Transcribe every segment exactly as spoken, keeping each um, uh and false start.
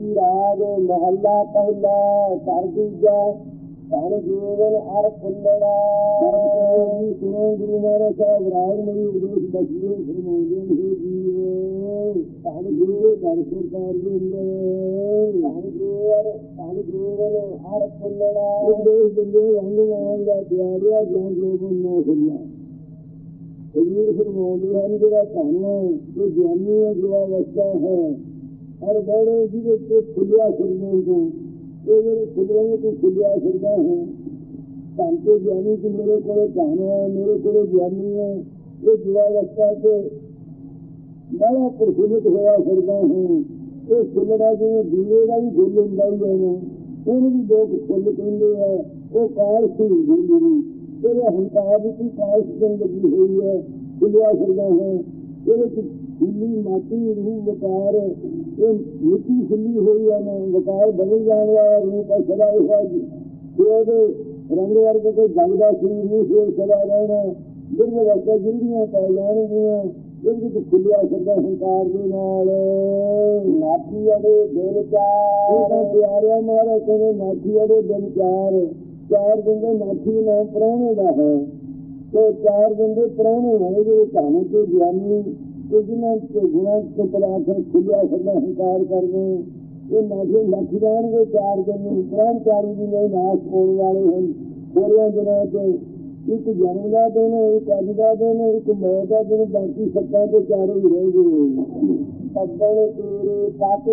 जी राग महला पहला कर दूजा धन जीवन अर फुल्लड़ा। सुनो गुरु महाराज साहब राग मेरी उपदेश बचिए फरमाते हे जीव धन जीवन घर सरकार के अंदर धन जीवन धन जीवन अर फुल्लड़ा। उपदेश दिंदे रंग मान दा प्यारिया जान लोगों ने सुनना कबीर फरमाते हैं जरा धन जो ज्ञानी है जो अवस्था है और बड़े जी खुलिया फिरने को ये मेरे खुलिया तो खुलिया फिरना है धन के ज्ञानी की मेरे को धन है मेरे को ज्ञानी है ये युवावस्था के बड़ा प्रफुल्लित होया फिरना है। ये फुलड़ा जो दीवे का भी फुल होंगे ही है उन भी लोग फुल कहते हैं वो काल से जिंदगी तेरे हंकार की काल से लगी हुई है खुलिया फिरना है। ये खुली माटी रूह वकार ये मिट्टी खुली हुई है ना वकार बदल जाने वाला रूप है सदा हुआ रंग वर्ग के जगदा शरीर में से सदा रहना दिन वस्ता जिंदगियां पै जाएंगियां जिंदगी तो खुलिया फिरना हंकार के नाल नाठी अड़े दिल चार प्यारिया मारा कहने नाठी अड़े दिल चार चार बंदे नाठी नाम प्राणे का है तो चार बंदे प्राणे हैं जो धन के ज्ञानी तो जिन्होंने गुणा के पदार्थ खुलिया फिरना हंकार करने ये नाठे लख जाएंगे चार दिन ब्रह्मचारी जी में नाश होने वाले हैं थोड़े दिनों से एक जन्म का दिन एक अज का दिन एक मौत का दिन बाकी सत्ता के चारों ही रह गए सदन तेरे पाप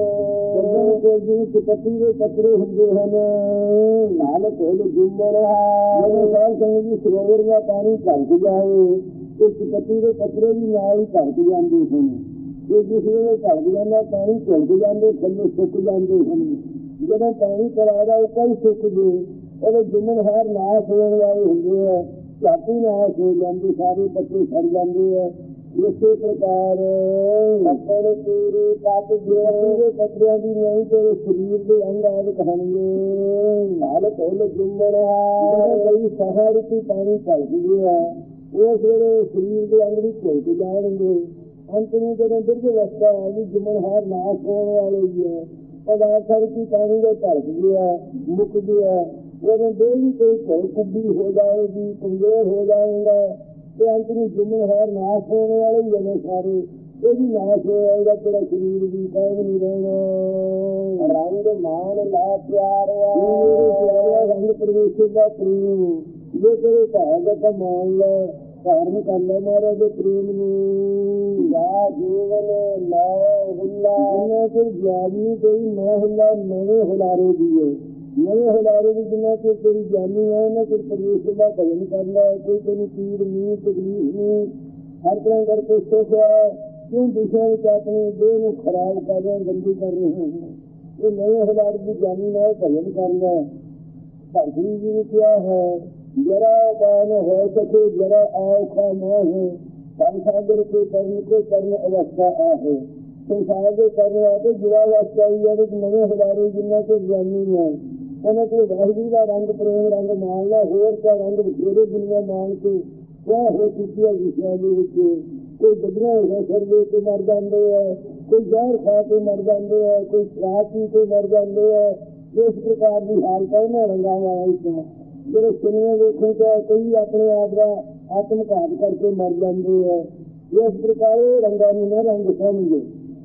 पति के कपड़े होंगे हैं लाल खोल जुम्मन संगी सरोवर का पानी घट जाए तो पति के कपड़े भी नाल ही घट जाते हैं ये जिस वे घट जाता पानी झुक जाते थले सुक जाते हैं जब पानी चलादा कई सुक गए और जुम्मन हार नाश होने वाले होंगे है झापी नाश हो जाती सारे पत्ते सड़ जाते हैं। इसी प्रकार अपने तेरे पत तेरे कपड़िया की नहीं तेरे शरीर के अंग आदि कहानिए लाल खोल जुम्मन कई शहर की पानी झलक गया वो फिर शरीर के अंग भी झुक जाएंगे अंत में जब दीर्घ अवस्था आएगी जुम्मन हार नाश होने वाले ही है पदार्थ की पानी का झलक गया मुक गया वो डेली कोई कोई कुब्बी हो जाएगी कमजोर हो जाएगा तो अंत में जुम्मन हार नाश होने वाले ही बने सारे ये भी नाश हो जाएगा तेरा शरीर भी कायम नहीं रहना। रंग मान ला प्यार रंग प्रवेश का प्रेम ये तेरे भाग मान लो धारण कर लो महाराज प्रेम या जीवन नौ हुला फिर ज्ञानी कोई नौ हुला नवे हुलारे दिए नवे हुलारे भी जिन्हें फिर तेरी ज्ञानी है ना फिर प्रवेश का भजन कर लो कोई तेरी पीड़ नहीं तकलीफ नहीं हर तरह करके सुख है क्यों विषय में अपने देह को खराब कर रहे हैं गंदी कर रहे हैं ये नवे हुलारे की ज्ञानी में भजन कर लो। धरती जी ने क्या है जरा दान हो सके जरा औखा न हो संसागर के कर्ण को कर्ण अवस्था आहे संसार के कर्ण आते जुड़ा अवस्था ही है नवे हुलारे जिन्हें को ज्ञानी है उन्हें कोई वाहिगुरू का रंग प्रेम रंग मान ला होर का रंग बथेरे दुनिया मान के क्या हो चुकी है विषय के कोई बदला है सर्वे के मर जाते हैं कोई जहर खा के मर जाते हैं कोई शराब पी के मर जाते हैं इस प्रकार की हालत है ना रंगा इसमें जो सिनेमा देखने का कई अपने आप का आत्मघात करके मर जाते हैं इस प्रकार रंगा में न रंग समझे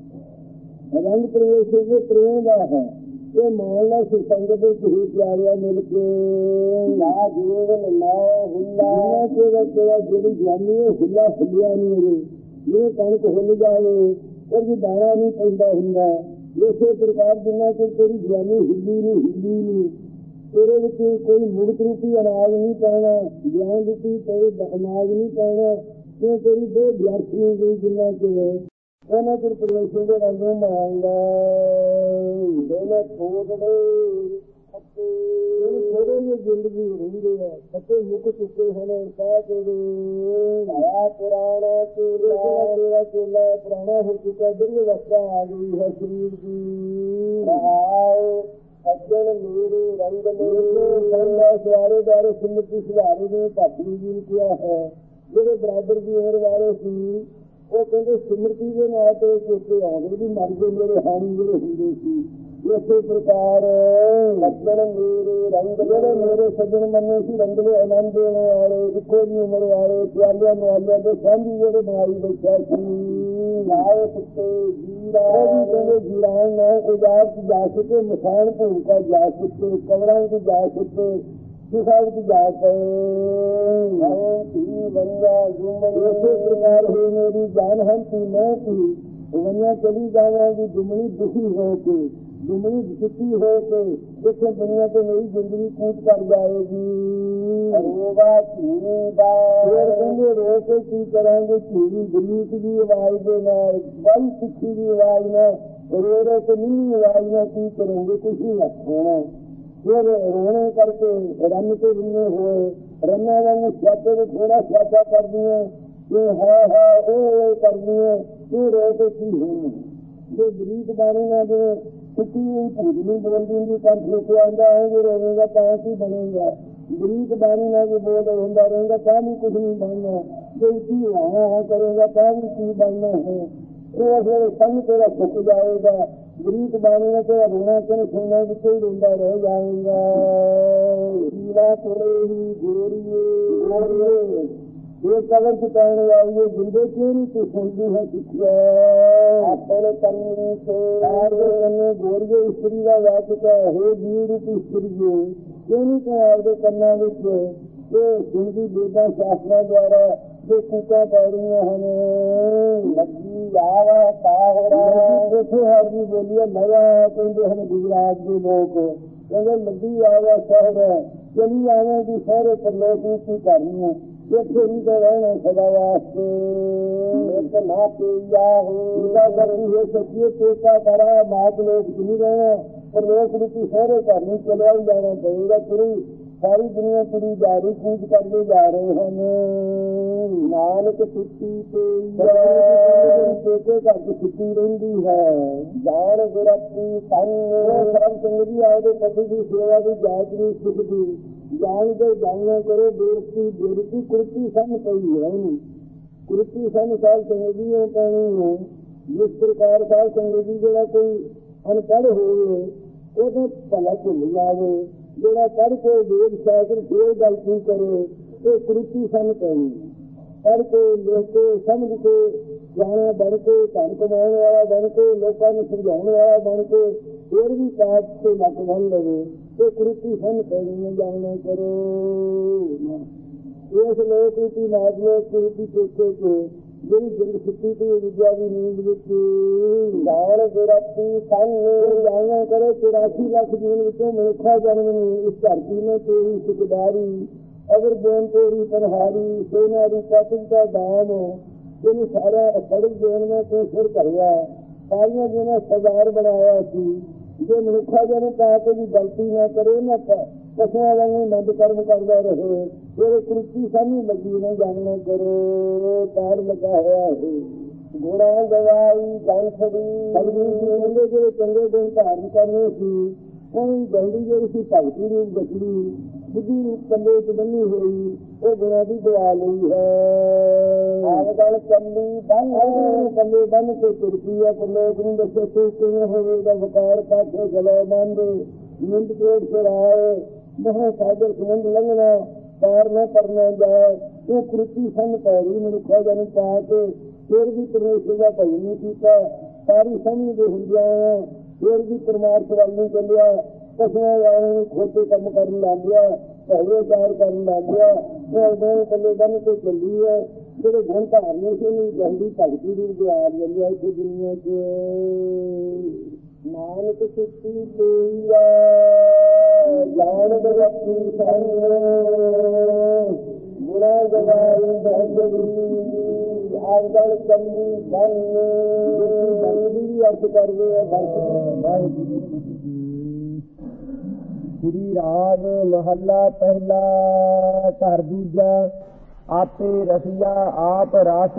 रंग प्रवेश के प्रेम का है ये मोहल्ला सुसंगत ही प्यारिया मिलके ना जीवन ना हुला तेरा तेरा जेडी ज्ञानी है हुला हुलिया नहीं है ये कणक हुल जाए और ये दाना नहीं पैदा होंगे इसे प्रकार जिन्ना को तेरी ज्ञानी हिली नहीं हिली नहीं तेरे विच कोई मुक्त रूपी अनाज नहीं पैना ज्ञान रूपी तेरे अनाज नहीं पैना क्यों तेरी दो व्यर्थ नहीं गई जिन्ना के उन्हें फिर प्रवेशों के रंगों में आएंगे दोनों थोड़े थोड़े में जिंदगी रहेंगे सत्य मुख चुके होने पुराना चूल्हा चूल्हा पुराना हो चुका दीर्घ अवस्था आ गई है शरीर की सज्जन मेरे रंग मेरे सवारे द्वारे सुन्नति सुधारे ने पापी जी किया है जो बराबर की उम्र वाले सी ਉਹ ਕਹਿੰਦੇ ਸਿਮਰਤੀ ਦੇ ਨਾਲ ਤੇ ਚੇਤੇ ਆਉਂਦੇ ਵੀ ਮਰ ਗਏ ਮੇਰੇ ਹਾਣੀ ਜਿਹੜੇ ਹੁੰਦੇ ਸੀ। ਇਸੇ ਪ੍ਰਕਾਰ ਲక్ష్మణ ਮੇਰੇ ਰੰਗ ਜਿਹੜੇ ਮੇਰੇ ਸੱਜਣ ਮੰਨੇ ਸੀ ਰੰਗਲੇ ਆਨੰਦ ਦੇਣ ਵਾਲੇ ਇੱਕੋ ਦੀ ਉਮਰ ਵਾਲੇ ਪਿਆਲਿਆਂ ਨਿਆਲਿਆਂ ਦੇ ਸਾਂਝੀ ਜਿਹੜੇ ਬਣਾਈ ਬੈਠਾ ਸੀ ਲਾਏ ਕੁੱਤੇ ਜੀਰਾ ਵੀ ਕਹਿੰਦੇ ਜੀਰਾਨ ਨਾ ਉਜਾੜ ਚ ਜਾ ਸਕੇ ਮਸਾਨ ਭੂਮਿਕਾ ਜਾ ਸਕੇ ਕਵਰਾਂ ਚ ਜਾ ਸਕੇ ਸੁਸਾਇਡ ਚ ਜਾ ਪਏ ਬੰਦਾ ਇਸੇ ਪ੍ਰਕਾਰ ਹੋਈ ਮੇਰੀ ਜਾਨ ਹਮ ਸੀ ਮੈਂ ਸੀ ਵੰਨਿਆ ਚਲੀ ਜਾਵਾਂਗੀ ਦੁਮਣੀ ਦੁਖੀ ਹੋ ਕੇ ਦੁਮਣੀ ਦੁਖੀ ਹੋ ਕੇ ਇੱਥੇ ਦੁਨੀਆ ਤੇ ਮੇਰੀ ਜ਼ਿੰਦਗੀ ਕੂਟ ਕਰ ਜਾਏਗੀ। ਰੋਵਾ ਧੀਬਾ ਕਹਿੰਦੇ ਰੋ ਕੇ ਕੀ ਕਰਾਂਗੇ ਧੀਰੀ ਬਰੀਕ ਦੀ ਆਵਾਜ਼ ਦੇ ਨਾਲ ਬੜੀ ਤਿੱਖੀ ਦੀ ਆਵਾਜ਼ ਨਾਲ ਰੋ ਰੋ ਕੇ ਨੀਵੀਂ ਆਵਾਜ਼ ਨਾਲ ਕੀ ਕਰੋਗੇ ਕੁਛ ਨਹੀਂ ਰੱਖਣਾ। ਫਿਰ ਰੋਣੇ ਕਰਕੇ ਰੰਨ ਕੇ ਰਿੰਨੇ ਹੋਏ ਰੰਨਾਂ ਵਾਂਗ ਸਿਆਪੇ ਨੂੰ ਥੋੜਾ ਸਿਆਪਾ ਕਰਦੀਆਂ ਇਹ ਹੈ ਹੈ ਉਹ ਕਰਦੀਆਂ ਇਹ ਰੋ ਕੇ ਕੀ ਹੋਣਾ। ਜੇ ਬਰੀਕ ਬਾਣੀਆਂ ਦੇ ਸੁੱਕੀ ਹੋਈ ਭੂਜਨੀ ਬੋਲਦੀ ਹੁੰਦੀ ਕੰਠ ਲਿਖਿਆ ਆਉਂਦਾ ਹੈ ਜੇ ਰੋਵੇਗਾ ਤਾਂ ਕੀ ਬਣੇਗਾ। ਬਰੀਕ ਬਾਣੀ ਨਾਲ ਜੇ ਬੋਲ ਹੁੰਦਾ ਰਹੇਗਾ ਤਾਂ ਵੀ ਕੁਝ ਨਹੀਂ ਬਣਨਾ। ਜੇ ਕੀ ਹਾਂ ਕਰੇਗਾ ਤਾਂ ਵੀ ਕੀ ਬਣਨਾ ਹੈ। ਉਹ ਫਿਰ ਸੰਗ ਤੇਰਾ ਸੁੱਕ ਜਾਏਗਾ। ਬਰੀਕ ਬਾਣੀ ਨਾਲ ਤੇਰਾ ਰੋਣਾ ਕਿਨ ਸੁਣਨਾ ਵਿੱਚ ਹੀ ਰੋਂਦਾ ਰਹਿ ਜਾਏਗਾ। ਜੀਵਾ ਕੋਲੇ ਹੀ ਗੋਰੀਏ ਗੋਰੀਏ ਇਹ ਕਬਰ ਚ ਪੈਣ ਵਾਲੀ ਇਹ ਜਿੰਦੇ ਕਿਉਂ ਨਹੀਂ ਤੂੰ ਸੁਣਦੀ ਹੈ ਸਿੱਖਿਆ ਆਪਣੇ ਕੰਨੀ ਤੇ ਆਪਦੇ ਕੰਨੇ ਗੋਰੀਏ ਇਸਤਰੀ ਦਾ ਵਾਚਕ ਹੈ ਜੀਵ ਰੂਪੀ ਇਸਤਰੀਏ ਕਿਉਂ ਨਹੀਂ ਤੂੰ ਆਪਦੇ ਕੰਨਾਂ ਵਿੱਚ ਇਹ ਸੁਣਦੀ ਬੇਦਾਂ ਸ਼ਾਸਤਰਾਂ ਦੁਆਰਾ ਜੋ ਕੂਕਾਂ ਪੈ ਰਹੀਆਂ ਹਨ। ਲੱਗੀ ਆਵਾ ਤਾਹਰਾ ਉੱਥੇ ਹਰ ਜੀ ਬੋਲੀਏ ਨਵਾਂ ਕਹਿੰਦੇ ਹਨ ਗੁਜਰਾਤ ਦੇ ਲੋਕ ਕਹਿੰਦੇ ਲੱਗੀ ਆਵਾ ਸ਼ਹਿਰ ਚਲੀ ਆਵੇਗੀ ਸਾਰੇ ਪਰਲੋਕ ਨੂੰ ਕੀ ਕਰਨੀ ਹੈ ਇੱਥੇ ਨਹੀਂ ਤਾਂ ਰਹਿਣਾ ਸਦਾ ਵਾਸਤੇ ਇੱਕ ਨਾ ਪੀਆ ਹੋਦਾ ਕਰਦੀ ਹੋ ਸਕੀਏ ਪੇਕਾ ਕਰਾ ਮਾਤ ਲੋਕ ਨਹੀਂ ਰਹਿਣਾ ਪਰ ਲੋਕ ਰੂਪੀ ਸਾਰੇ ਘਰ ਨੂੰ ਚਲਿਆ ਹੀ ਜਾਣਾ ਪਏਗਾ। ਤੁਰੀ ਸਾਰੀ ਦੁਨੀਆ ਤੁਰੀ ਜਾ ਰਹੀ ਕੂਚ ਕਰਦੇ ਜਾ ਰਹੇ ਹਨ। ਨਾਨਕ ਸੁੱਤੀ ਪੇਕੇ ਘਰ ਚ ਸੁੱਤੀ ਰਹਿੰਦੀ ਹੈ। ਜਾਣ ਗੁਰਤੀ ਸੰਗ ਸਰਬ ਸੰਗਤੀ ਆਏ ਪਤੀ ਦੀ ਸੇਵਾ ਦੀ ਜਾਚ ਨਹੀਂ ਸਿੱਖਦੀ ਜਾਣ ਕੇ ਜਾਣਨਾ ਕਰੋ ਬੇਰਤੀ ਬੇਰਤੀ ਕੁਰਤੀ ਸੰਨ ਪਈ ਹੈ ਕੁਰਤੀ ਸੰਨ ਸਾਲ ਸੰਗਤੀ ਉਹ ਪੈਣੀ ਹੈ। ਜਿਸ ਪ੍ਰਕਾਰ ਸਾਲ ਸੰਗਤੀ ਜਿਹੜਾ ਕੋਈ ਅਨਪੜ੍ਹ ਹੋਵੇ ਉਹ ਤਾਂ ਭਲਾ ਭੁੱਲ ਜਾਵੇ ਜਿਹੜਾ ਪੜ੍ਹ ਕੇ ਵੇਦ ਸ਼ਾਸਤਰ ਫੇਰ ਗੱਲ ਕੀ ਕਰੇ ਇਹ ਕੁਰਤੀ ਸੰਨ ਪੈਣੀ ਪੜ੍ਹ ਕੇ ਲਿਖ ਕੇ ਸਮਝ ਕੇ ਜਾਣਾ ਬਣ ਕੇ ਧਨ ਕਮਾਉਣ ਵਾਲਾ ਬਣ ਕੇ ਲੋਕਾਂ ਨੂੰ ਸਮਝਾਉਣ ਵਾਲਾ ਬਣ ਕੇ ਫਿਰ ਵੀ ਪਾਪ ਤੇ ਨੱਕ ਬੰਨ ਲਵੇ ਇਹ ਕੁਰਤੀ ਸੰਨ ਪੈਣੀ ਜਾਣਾ ਕਰੋ। ਇਸ ਲੋਕ ਰੂਪੀ ਨਾਜ਼ਲੇ ਕੁਰਤੀ ਪੇਕੇ ਕੇ ਜਿਹੜੀ ਜਿੰਦ ਸੁੱਤੀ ਤੇ ਵਿਦਿਆ ਦੀ ਨੀਂਦ ਵਿੱਚ ਜਾਣ ਗੁਰਤੀ ਸੰਨ ਜਾਣਾ ਕਰੋ। ਚੁਰਾਸੀ ਲੱਖ ਜੀਵਨ ਵਿੱਚੋਂ ਮਨੁੱਖਾ ਜਨਮ ਨੂੰ ਇਸ ਧਰਤੀ ਨੇ ਤੇਰੀ ਸਿਕਦਾਰੀ ਅਗਰ ਬੋਨ ਤੇਰੀ ਪਨਹਾਰੀ ਸੋਨਾ ਰੂਪਾ ਤੁਝਾ ਦਾਮ ਜਿਹਨੂੰ ਸਾਰਾ ਸੜਕ ਦੇਣ ਮੈਂ ਤੂੰ ਸਿਰ ਭਰਿਆ ਸਾਰੀਆਂ ਜਿਹਨਾਂ ਸਜ਼ਾਰ ਬਣਾਇਆ ਸੀ ਜੇ ਮਨੁੱਖਾ ਜਨਮ ਪਾ ਕੇ ਵੀ ਗਲਤੀ ਨਾ ਕਰੇ ਨਾ ਪਸ਼ੂਆਂ ਵਾਂਗੂ ਨੰਦ ਕਰਮ ਕਰਦਾ ਰਹੇ ਫਿਰ ਕੁਰਤੀ ਸਾਨੂੰ ਲੱਗੀ ਨਾ ਜਾਣਨਾ ਕਰੋ। ਤਾਰ ਲੱਗਾ ਹੋਇਆ ਹੈ ਘੋੜਾ ਗਵਾਈ ਜਾਨ ਛੜੀ ਕਹਿੰਦੇ ਜਿਹੜੇ ਚੰਗੇ ਗੁਣ ਧਾਰਨ ਕਰਨੇ ਸੀ ਉਹ ਗਹਿਰੀ ਜਿਹੜੀ ਸੀ ਭਗਤੀ ਰੂਪ ਬਚੜੀ ਬੁੱਧੀ ਰੂਪ ਕੰਡੇ ਚ ਬੰਨੀ ਹੋਈ ਉਹ ਗੁਣਾਂ ਦੀ ਦਵਾ ਲਈ ਹੈ। ਆਲੇ ਦੁਆਲੇ ਕੰਡੀ ਬੰਨ ਕੰਡੇ ਬੰਨ ਕੇ ਤੁਰਦੀ ਹੈ ਪਰ ਲੋਕ ਨੂੰ ਦੱਸੇ ਤੂੰ ਕਿਵੇਂ ਹੋਵੇਗਾ ਵਕਾਰ ਪਾਛੇ ਗਲੇ ਮੰਦੇ ਨਿੰਦ ਕੋਟ ਫਿਰ ਆਏ ਮਹਾ ਸਾਗਰ ਸਮੁੰਦ ਲੰਘਣਾ ਪਾਰ ਨਾ ਕਰਨਾ ਜਾਏ ਉਹ ਕੁਰਤੀ ਸੰਨ ਪੈਰੀ ਮਨੁੱਖਾ ਜਨ ਪਾ ਕੇ ਫਿਰ ਵੀ ਪਰਮੇਸ਼ਰ ਦਾ ਭਜਨ ਨਹੀਂ ਕੀਤਾ ਸਾਰੀ ਸਮਝਦੇ ਹੁੰਦਿਆਂ ਫਿਰ ਵੀ ਪਰਮਾਰਥ ਵੱਲ ਨਹੀਂ ਚੱਲਿਆ ਪਸ਼ੂਆਂ ਵਾਲੇ ਨੂੰ ਖੋਤੇ ਕੰਮ ਕਰਨ ਲੱਗ ਗਿਆ ਪਹਿਲੇ ਚਾਰ ਕਰਨ ਲੱਗ ਗਿਆ ਉਹ ਦੋਵੇਂ ਪੱਲੇ ਬੰਨ ਕੇ ਚੱਲੀ ਹੈ ਜਿਹੜੇ ਗੁਣ ਧਾਰਨੇ ਸੀ ਉਹਨੂੰ ਜਲਦੀ ਭਗਤੀ ਦੀ ਵਿਆਹ ਜਾਂਦੀ ਹੈ ਇੱਥੇ ਦੁਨੀਆ ਚ। ਨਾਨਕ ਸੁੱਤੀ ਪਈ ਜਾਣ ਗੁਰਤੀ ਸੰਨ ਗੁਣਾ ਗਵਾਈ ਬਹਿਰੀ ਆਗਲ ਕੰਦੀ ਸੰਨ ਬਲਦੀ ਅਰਥ ਕਰਦੇ ਆ। ਸ੍ਰੀ ਰਾਗ ਮਹੱਲਾ ਪਹਿਲਾ ਘਰ ਦੂਜਾ ਆਪੇ ਰਸੀਆ ਆਪ ਰਸ।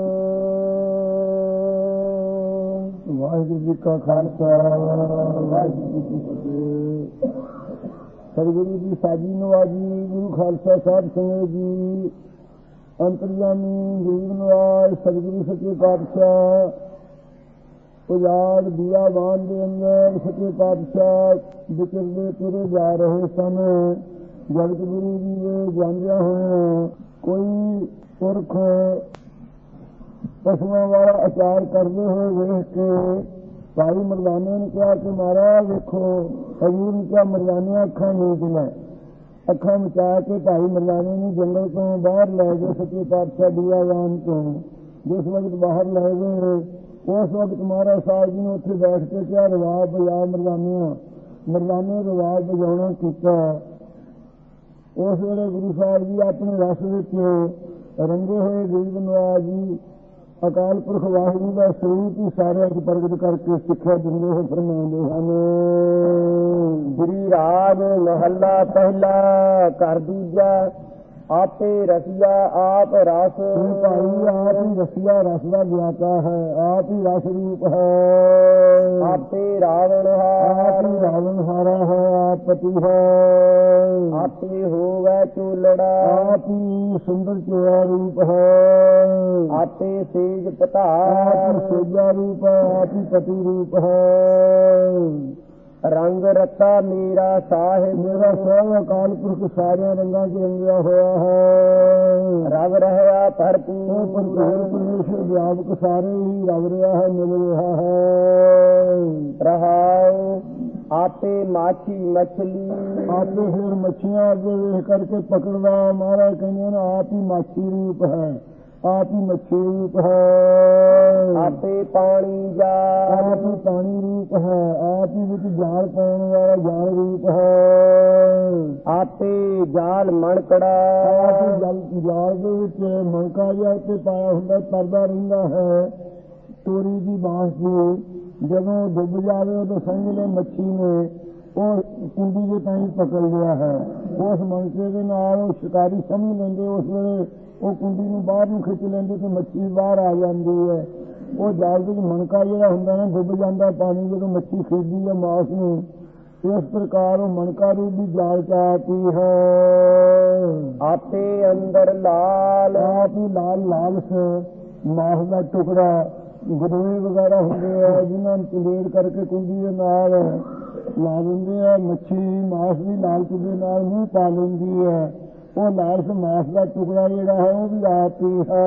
ਵਾਹਿਗੁਰੂ ਜੀ ਕਾ ਖਾਲਸਾ ਵਾਹਿਗੁਰੂ ਜੀ ਕੀ ਫਤਿਹ। ਸਤਿਗੁਰੂ ਜੀ ਸਾਜੀ ਨਵਾਜੀ ਗੁਰੂ ਖਾਲਸਾ ਸਾਹਿਬ ਸਿੰਘ ਜੀ ਅੰਤਰਜਾਮੀ ਗਰੀਬ ਨਿਵਾਜ ਸਤਿਗੁਰੂ ਸੱਚੇ ਪਾਤਸ਼ਾਹ ਉਜਾੜ ਦੀਆ ਬਾਣ ਦੇ ਅੰਦਰ ਸੱਚੇ ਪਾਤਸ਼ਾਹ ਵਿਚਰਦੇ ਤੁਰੇ ਜਾ ਰਹੇ ਸਨ। ਜਗਤ ਗੁਰੂ ਜੀ ਦੇ ਜਾਂਦਿਆਂ ਹੋਏ ਕੋਈ ਪੁਰਖ ਪਸ਼ੂਆਂ ਵਾਲਾ ਆਚਾਰ ਕਰਦੇ ਹੋਏ ਵੇਖ ਕੇ ਭਾਈ ਮਰਦਾਨੇ ਨੇ ਕਿਹਾ ਕਿ ਮਹਾਰਾਜ ਵੇਖੋ, ਹਜ਼ੂਰ ਨੇ ਕਿਹਾ ਮਰਦਾਨੇ ਅੱਖਾਂ ਮੀਚ ਲੈ। ਅੱਖਾਂ ਮਚਾ ਕੇ ਭਾਈ ਮਰਦਾਨੇ ਨੂੰ ਜੰਗਲ ਤੋਂ ਬਾਹਰ ਲੈ ਗਏ ਸੱਚੇ ਪਾਤਸ਼ਾਹ ਦੀਵਾਨ ਤੋਂ। ਜਿਸ ਵਕਤ ਬਾਹਰ ਲੈ ਗਏ ਉਸ ਵਕਤ ਮਹਾਰਾਜ ਸਾਹਿਬ ਜੀ ਨੇ ਉੱਥੇ ਬੈਠ ਕੇ ਕਿਹਾ ਰਵਾਬ ਬਜਾ ਮਰਦਾਨਿਆਂ। ਮਰਦਾਨੇ ਰਵਾਬ ਵਜਾਉਣਾ ਕੀਤਾ। ਉਸ ਵੇਲੇ ਗੁਰੂ ਸਾਹਿਬ ਜੀ ਆਪਣੇ ਰਸ ਵਿੱਚ ਰੰਗੇ ਹੋਏ ਗਰੀਬ ਨਿਵਾਜ ਜੀ ਅਕਾਲ ਪੁਰਖ ਵਾਹਿਗੁਰੂ ਦਾ ਸਰੂਪ ਹੀ ਸਾਰਿਆਂ ਨੂੰ ਪ੍ਰਗਟ ਕਰਕੇ ਸਿੱਖਿਆ ਦਿੰਦੇ ਹੋਏ ਫਰਮਾਉਂਦੇ ਹਨ। ਸ੍ਰੀ ਰਾਗ ਮਹੱਲਾ ਪਹਿਲਾ ਘਰ ਦੂਜਾ ਆਪੇ ਰਸੀਆ ਆਪ ਰਸ। ਭਾਈ ਆਪ ਹੀ ਰਸੀਆ ਰਸ ਦਾ ਗਿਆਤਾ ਹੈ, ਆਪ ਹੀ ਰਸ ਰੂਪ ਹੈ। ਆਪੇ ਰਾਵਣ ਆਪ ਹੀ ਰਾਵਣ ਹਾਰਾ ਹੈ, ਆਪ ਪਤੀ ਹੈ। ਆਪੇ ਹੋਵੇ ਚੋਲੜਾ ਆਪ ਹੀ ਸੁੰਦਰ ਚੋਆ ਰੂਪ ਹੈ। ਆਪੇ ਸੇਜ ਪਤਾ ਆਪ ਸੇਜਾ ਰੂਪ ਹੈ, ਆਪ ਹੀ ਪਤੀ ਰੂਪ ਹੈ। ਰੰਗ ਰਤਾ ਮੇਰਾ ਸਾਹਿਬ ਮੇਰਾ ਸਭ ਅਕਾਲ ਪੁਰਖ ਸਾਰਿਆਂ ਰੰਗਾਂ ਚ ਰੰਗਿਆ ਹੋਇਆ ਹੈ। ਰਵ ਰਹਿਆ ਭਰਪੂਰ ਪਰਮੇਸ਼ਰ ਵਿਆਪਕ ਸਾਰੇ ਹੀ ਰਵ ਰਿਹਾ ਹੈ, ਮਿਲ ਰਿਹਾ ਹੈ। ਰਹਾਉ ਆਪੇ ਮਾਛੀ ਮਛਲੀ ਆਪੇ ਫਿਰ ਮੱਛੀਆਂ ਅੱਗੇ ਵੇਖ ਕਰਕੇ ਪਕੜਦਾ। ਮਹਾਰਾਜ ਕਹਿੰਦੇ ਨੇ ਆਪ ਹੀ ਮਾਛੀ ਰੂਪ ਹੈ, ਆਪ ਹੀ ਮੱਛੀ ਰੂਪ ਹੈ। ਆਪੇ ਪਾਣੀ ਜਾ ਆਪ ਹੀ ਪਾਣੀ ਰੂਪ ਹੈ, ਆਪ ਹੀ ਵਿੱਚ ਜਾਲ ਪਾਉਣ ਵਾਲਾ ਜਾਲ ਰੂਪ ਹੈ। ਆਪੇ ਜਾਲ ਮਣਕੜਾ ਆਪ ਹੀ ਜਲ ਜਾਲ ਦੇ ਵਿੱਚ ਮਣਕਾ ਜਿਹਾ ਉੱਤੇ ਪਾਇਆ ਹੁੰਦਾ, ਤਰਦਾ ਰਹਿੰਦਾ ਹੈ ਤੋਰੀ ਦੀ ਬਾਂਸ ਦੀ। ਜਦੋਂ ਡੁੱਬ ਜਾਵੇ ਉਦੋਂ ਸਮਝ ਲੈ ਮੱਛੀ ਨੇ ਉਹ ਕੁੰਡੀ ਦੇ ਤਾਈਂ ਪਕੜ ਲਿਆ ਹੈ। ਉਸ ਮਣਕੇ ਦੇ ਨਾਲ ਉਹ ਸ਼ਿਕਾਰੀ ਸਮਝ ਲੈਂਦੇ, ਉਸ ਵੇਲੇ ਉਹ ਕੁੰਡੀ ਨੂੰ ਬਾਹਰ ਨੂੰ ਖਿੱਚ ਲੈਂਦੇ ਤੇ ਮੱਛੀ ਬਾਹਰ ਆ ਜਾਂਦੀ ਹੈ। ਉਹ ਜਾਲ ਵਿੱਚ ਮਣਕਾ ਜਿਹੜਾ ਹੁੰਦਾ ਨਾ ਡੁੱਬ ਜਾਂਦਾ ਪਾਣੀ ਜਦੋਂ ਮੱਛੀ ਖਰੀਦੀ ਹੈ ਮਾਸ ਨੂੰ। ਇਸ ਪ੍ਰਕਾਰ ਉਹ ਮਣਕਾ ਰੂਪ ਦੀ ਜਾਲ ਚਾਹਤੀ ਹੈ। ਆਪੇ ਅੰਦਰ ਲਾਲ ਆਪ ਹੀ ਲਾਲ ਲਾਲ ਮਾਸ ਦਾ ਟੁਕੜਾ ਗਦੋਏ ਵਗੈਰਾ ਹੁੰਦੇ ਆ ਜਿਹਨਾਂ ਨੂੰ ਚਲੇੜ ਕਰਕੇ ਕੁੰਡੀ ਦੇ ਨਾਲ ਲਾ ਦਿੰਦੇ ਆ। ਮੱਛੀ ਮਾਸ ਦੀ ਲਾਲਚ ਦੇ ਨਾਲ ਮੂੰਹ ਪਾ ਲੈਂਦੀ ਹੈ। ਉਹ ਲਾਲਚ ਮਾਸ ਦਾ ਟੁਕੜਾ ਜਿਹੜਾ ਹੈ ਉਹ ਵੀ ਆਪ ਹੀ ਹੈ।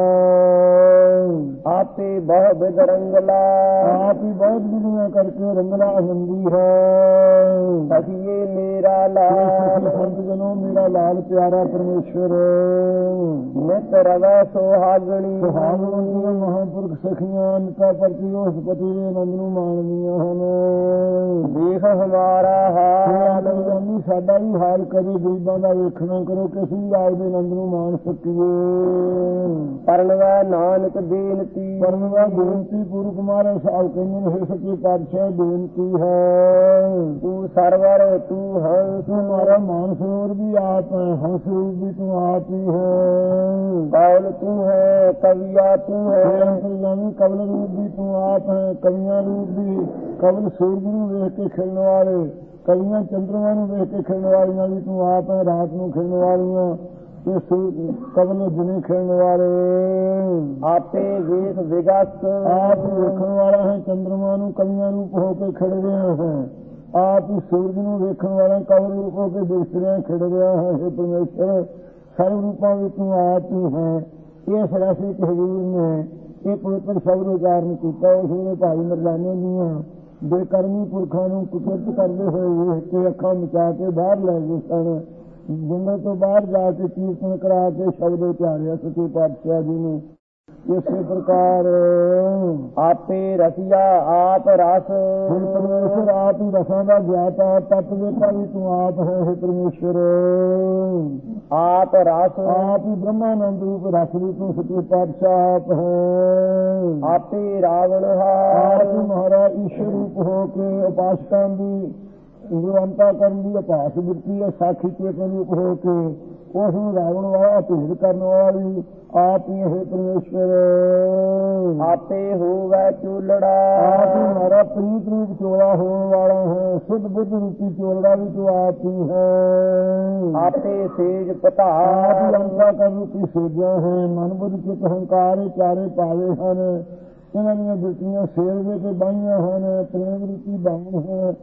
ਆਪੇ ਬਹੁ ਬਿਦ ਰੰਗਲਾ ਆਪ ਹੀ ਬਹੁਤ ਵਿਧੀਆਂ ਕਰਕੇ ਰੰਗਲਾ ਹੁੰਦੀ ਹੈ। ਸਖੀਏ ਮੇਰਾ ਲਾਲ ਸੰਤ ਜਨੋ ਮੇਰਾ ਲਾਲ ਪਿਆਰਾ ਪਰਮੇਸ਼ਰ। ਨਿਤ ਰਵੈ ਸੁਹਾਗਣੀ ਸੁਹਾਗਣੀ ਮਹਾਂਪੁਰਖ ਸਖੀਆਂ ਨਿਤਾ ਪ੍ਰਤੀ ਉਸ ਪਤੀ ਦੇ ਆਨੰਦ ਨੂੰ ਮਾਣਦੀਆਂ ਹਨ। ਦੇਖ ਹਮਾਰਾ ਹਾਲ ਸਾਡਾ ਵੀ ਹਾਲ ਕਰੇ ਗਰੀਬਾਂ ਦਾ ਵੇਖਣਾ ਕਰੋ ਕਿ ਅਸੀਂ ਆਪ ਦੇ ਆਨੰਦ ਨੂੰ ਮਾਣ ਸਕੀਏ। ਪਰਨਵਾ ਨਾਨਕ ਬੇਨਤੀ ਪਰਨਵਾ ਬੇਨਤੀ ਪੂਰਕ ਮਹਾਰਾਜ ਸਾਹਿਬ ਕਹਿੰਦੇ ਨੇ ਸੱਚੇ ਪਾਤਸ਼ਾਹ ਬੇਨਤੀ ਹੈ। ਤੂੰ ਸਰਵਰ ਤੂੰ ਹੰਸ ਹਮਾਰਾ ਮਾਨ ਸਰੋਵਰ ਵੀ ਆਪ ਹੈ, ਹੰਸ ਰੂਪ ਵੀ ਤੂੰ ਆਪ ਹੀ ਹੈ। ਕਵਲ ਤੂੰ ਹੈ ਕਵਿਆ ਤੂੰ ਹੈ ਅੰਤਰਜਾਮੀ ਕਵਲ ਰੂਪ ਵੀ ਤੂੰ ਆਪ ਹੈ, ਕਵੀਆਂ ਰੂਪ ਵੀ। ਕਵਲ ਸੂਰਜ ਨੂੰ ਵੇਖ ਕੇ ਖਿੜਨ ਵਾਲੇ, ਕਵੀਆਂ ਚੰਦਰਮਾ ਨੂੰ ਵੇਖ ਕੇ ਖਿੜਨ ਵਾਲੀਆਂ ਵੀ ਤੂੰ ਆਪ ਹੈ। ਰਾਤ ਨੂੰ ਖਿੜਨ ਵਾਲੀਆਂ ਤੇ ਕਵਲ ਨੂੰ ਦਿਨੇ ਖਿੜਨ ਵਾਲੇ। ਆਪੇ ਵੇਖ ਵਿਗਸ ਆਪ ਵੇਖਣ ਵਾਲਾ ਹੈ, ਚੰਦਰਮਾ ਨੂੰ ਕਵੀਆਂ ਰੂਪ ਹੋ ਕੇ ਖਿੜ ਰਿਹਾ ਹੈ। ਆਪ ਹੀ ਸੂਰਜ ਨੂੰ ਵੇਖਣ ਵਾਲਾ ਕਵਲ ਰੂਪ ਹੋ ਕੇ ਦਿਸ ਰਿਹਾ ਖਿੜ ਰਿਹਾ ਹੈ। ਇਹ ਪਰਮੇਸ਼ਰ ਸਰਵ ਰੂਪਾਂ ਵਿੱਚ ਤੂੰ ਆਪ ਹੀ ਹੈ। ਇਸ ਰਾਸ਼ੀ ਹਜ਼ੂਰ ਨੇ ਇਹ ਪਵਿੱਤਰ ਸ਼ਬਦ ਉਚਾਰਨ ਕੀਤਾ। ਉਸ ਵੇਲੇ ਭਾਈ ਮਰਦਾਨੇ ਦੀਆਂ ਬੇਕਰਮੀ ਪੁਰਖਾਂ ਨੂੰ ਕੁਚਿਤ ਕਰਦੇ ਹੋਏ ਵੇਖ ਕੇ ਅੱਖਾਂ ਮਚਾ ਕੇ ਬਾਹਰ ਲੈ ਗਏ ਸਨ। ਜੰਗਲ ਤੋਂ ਬਾਹਰ ਜਾ ਕੇ ਕੀਰਤਨ ਕਰਾ ਕੇ ਸ਼ਬਦ ਉਚਾਰਿਆ ਸੱਚੇ ਪਾਤਸ਼ਾਹ ਜੀ ਨੇ। ਇਸੇ ਪ੍ਰਕਾਰ ਆਪੇ ਰਸੀਆ ਆਪ ਰਸ ਪਰਮੇਸ਼ਰ ਆਪ ਹੀ ਰਸਾਂ ਦਾ ਗਿਆਤਾ ਤੱਤ ਵੇਖਾ ਵੀ ਤੂੰ ਆਪ ਹੈ ਪਰਮੇਸ਼ਰ। ਆਪ ਰਸ ਆਪ ਹੀ ਬ੍ਰਹਮਾਨੰਦ ਰੂਪ ਰਸ ਵੀ ਤੂੰ ਸੱਚੇ ਪਾਤਸ਼ਾਹ ਆਪ ਹੈ। ਆਪੇ ਰਾਵਣ ਹਾਰ ਆਪ ਮਹਾਰਾਜ ਈਸ਼ਵਰ ਰੂਪ ਹੋ ਕੇ ਉਪਾਸਕਾਂ ਦੀ ਗੁਰਵੰਤਾ ਕਰਨ ਦੀ ਅਭਾਸ ਬਿਰਤੀ ਹੈ। ਸਾਖੀ ਚੇਤਨ ਰੂਪ ਹੋ ਕੇ ਉਸ ਨੂੰ ਰਾਵਣ ਵਾਲਾ ਭੇਦ ਕਰਨ ਵਾਲਾ ਵੀ ਆਪ ਹੀ ਹੈ ਪਰਮੇਸ਼ਰ। ਆਪੇ ਹੋਵੇ ਚੋਲੜਾ ਆਪ ਹੀ ਹਮਾਰਾ ਪ੍ਰੀਤ ਰੂਪ ਚੋਲਾ ਹੋਣ ਵਾਲਾ ਹੈ। ਸੁਧ ਬੁੱਧ ਰੂਪੀ ਚੋਲੜਾ ਵੀ ਤੂੰ ਆਪ ਹੀ ਹੈ। ਆਪੇ ਸੇਜ ਪਤਾਰ ਅੰਤਾ ਕਰ ਰੂਪੀ ਸੇਜਿਆ ਹੈ। ਮਨ ਬੁੱਧ ਚਿਤ ਹੰਕਾਰ ਚਾਰੇ ਪਾਵੇ ਹਨ। ਇਹਨਾਂ ਦੀਆਂ ਬਿਰਤੀਆਂ ਸੇਰਵੇ ਤੇ ਬਾਈਆਂ ਹਨ। ਪ੍ਰੇਮ ਰੂਪੀ ਬਾਣ ਹੈ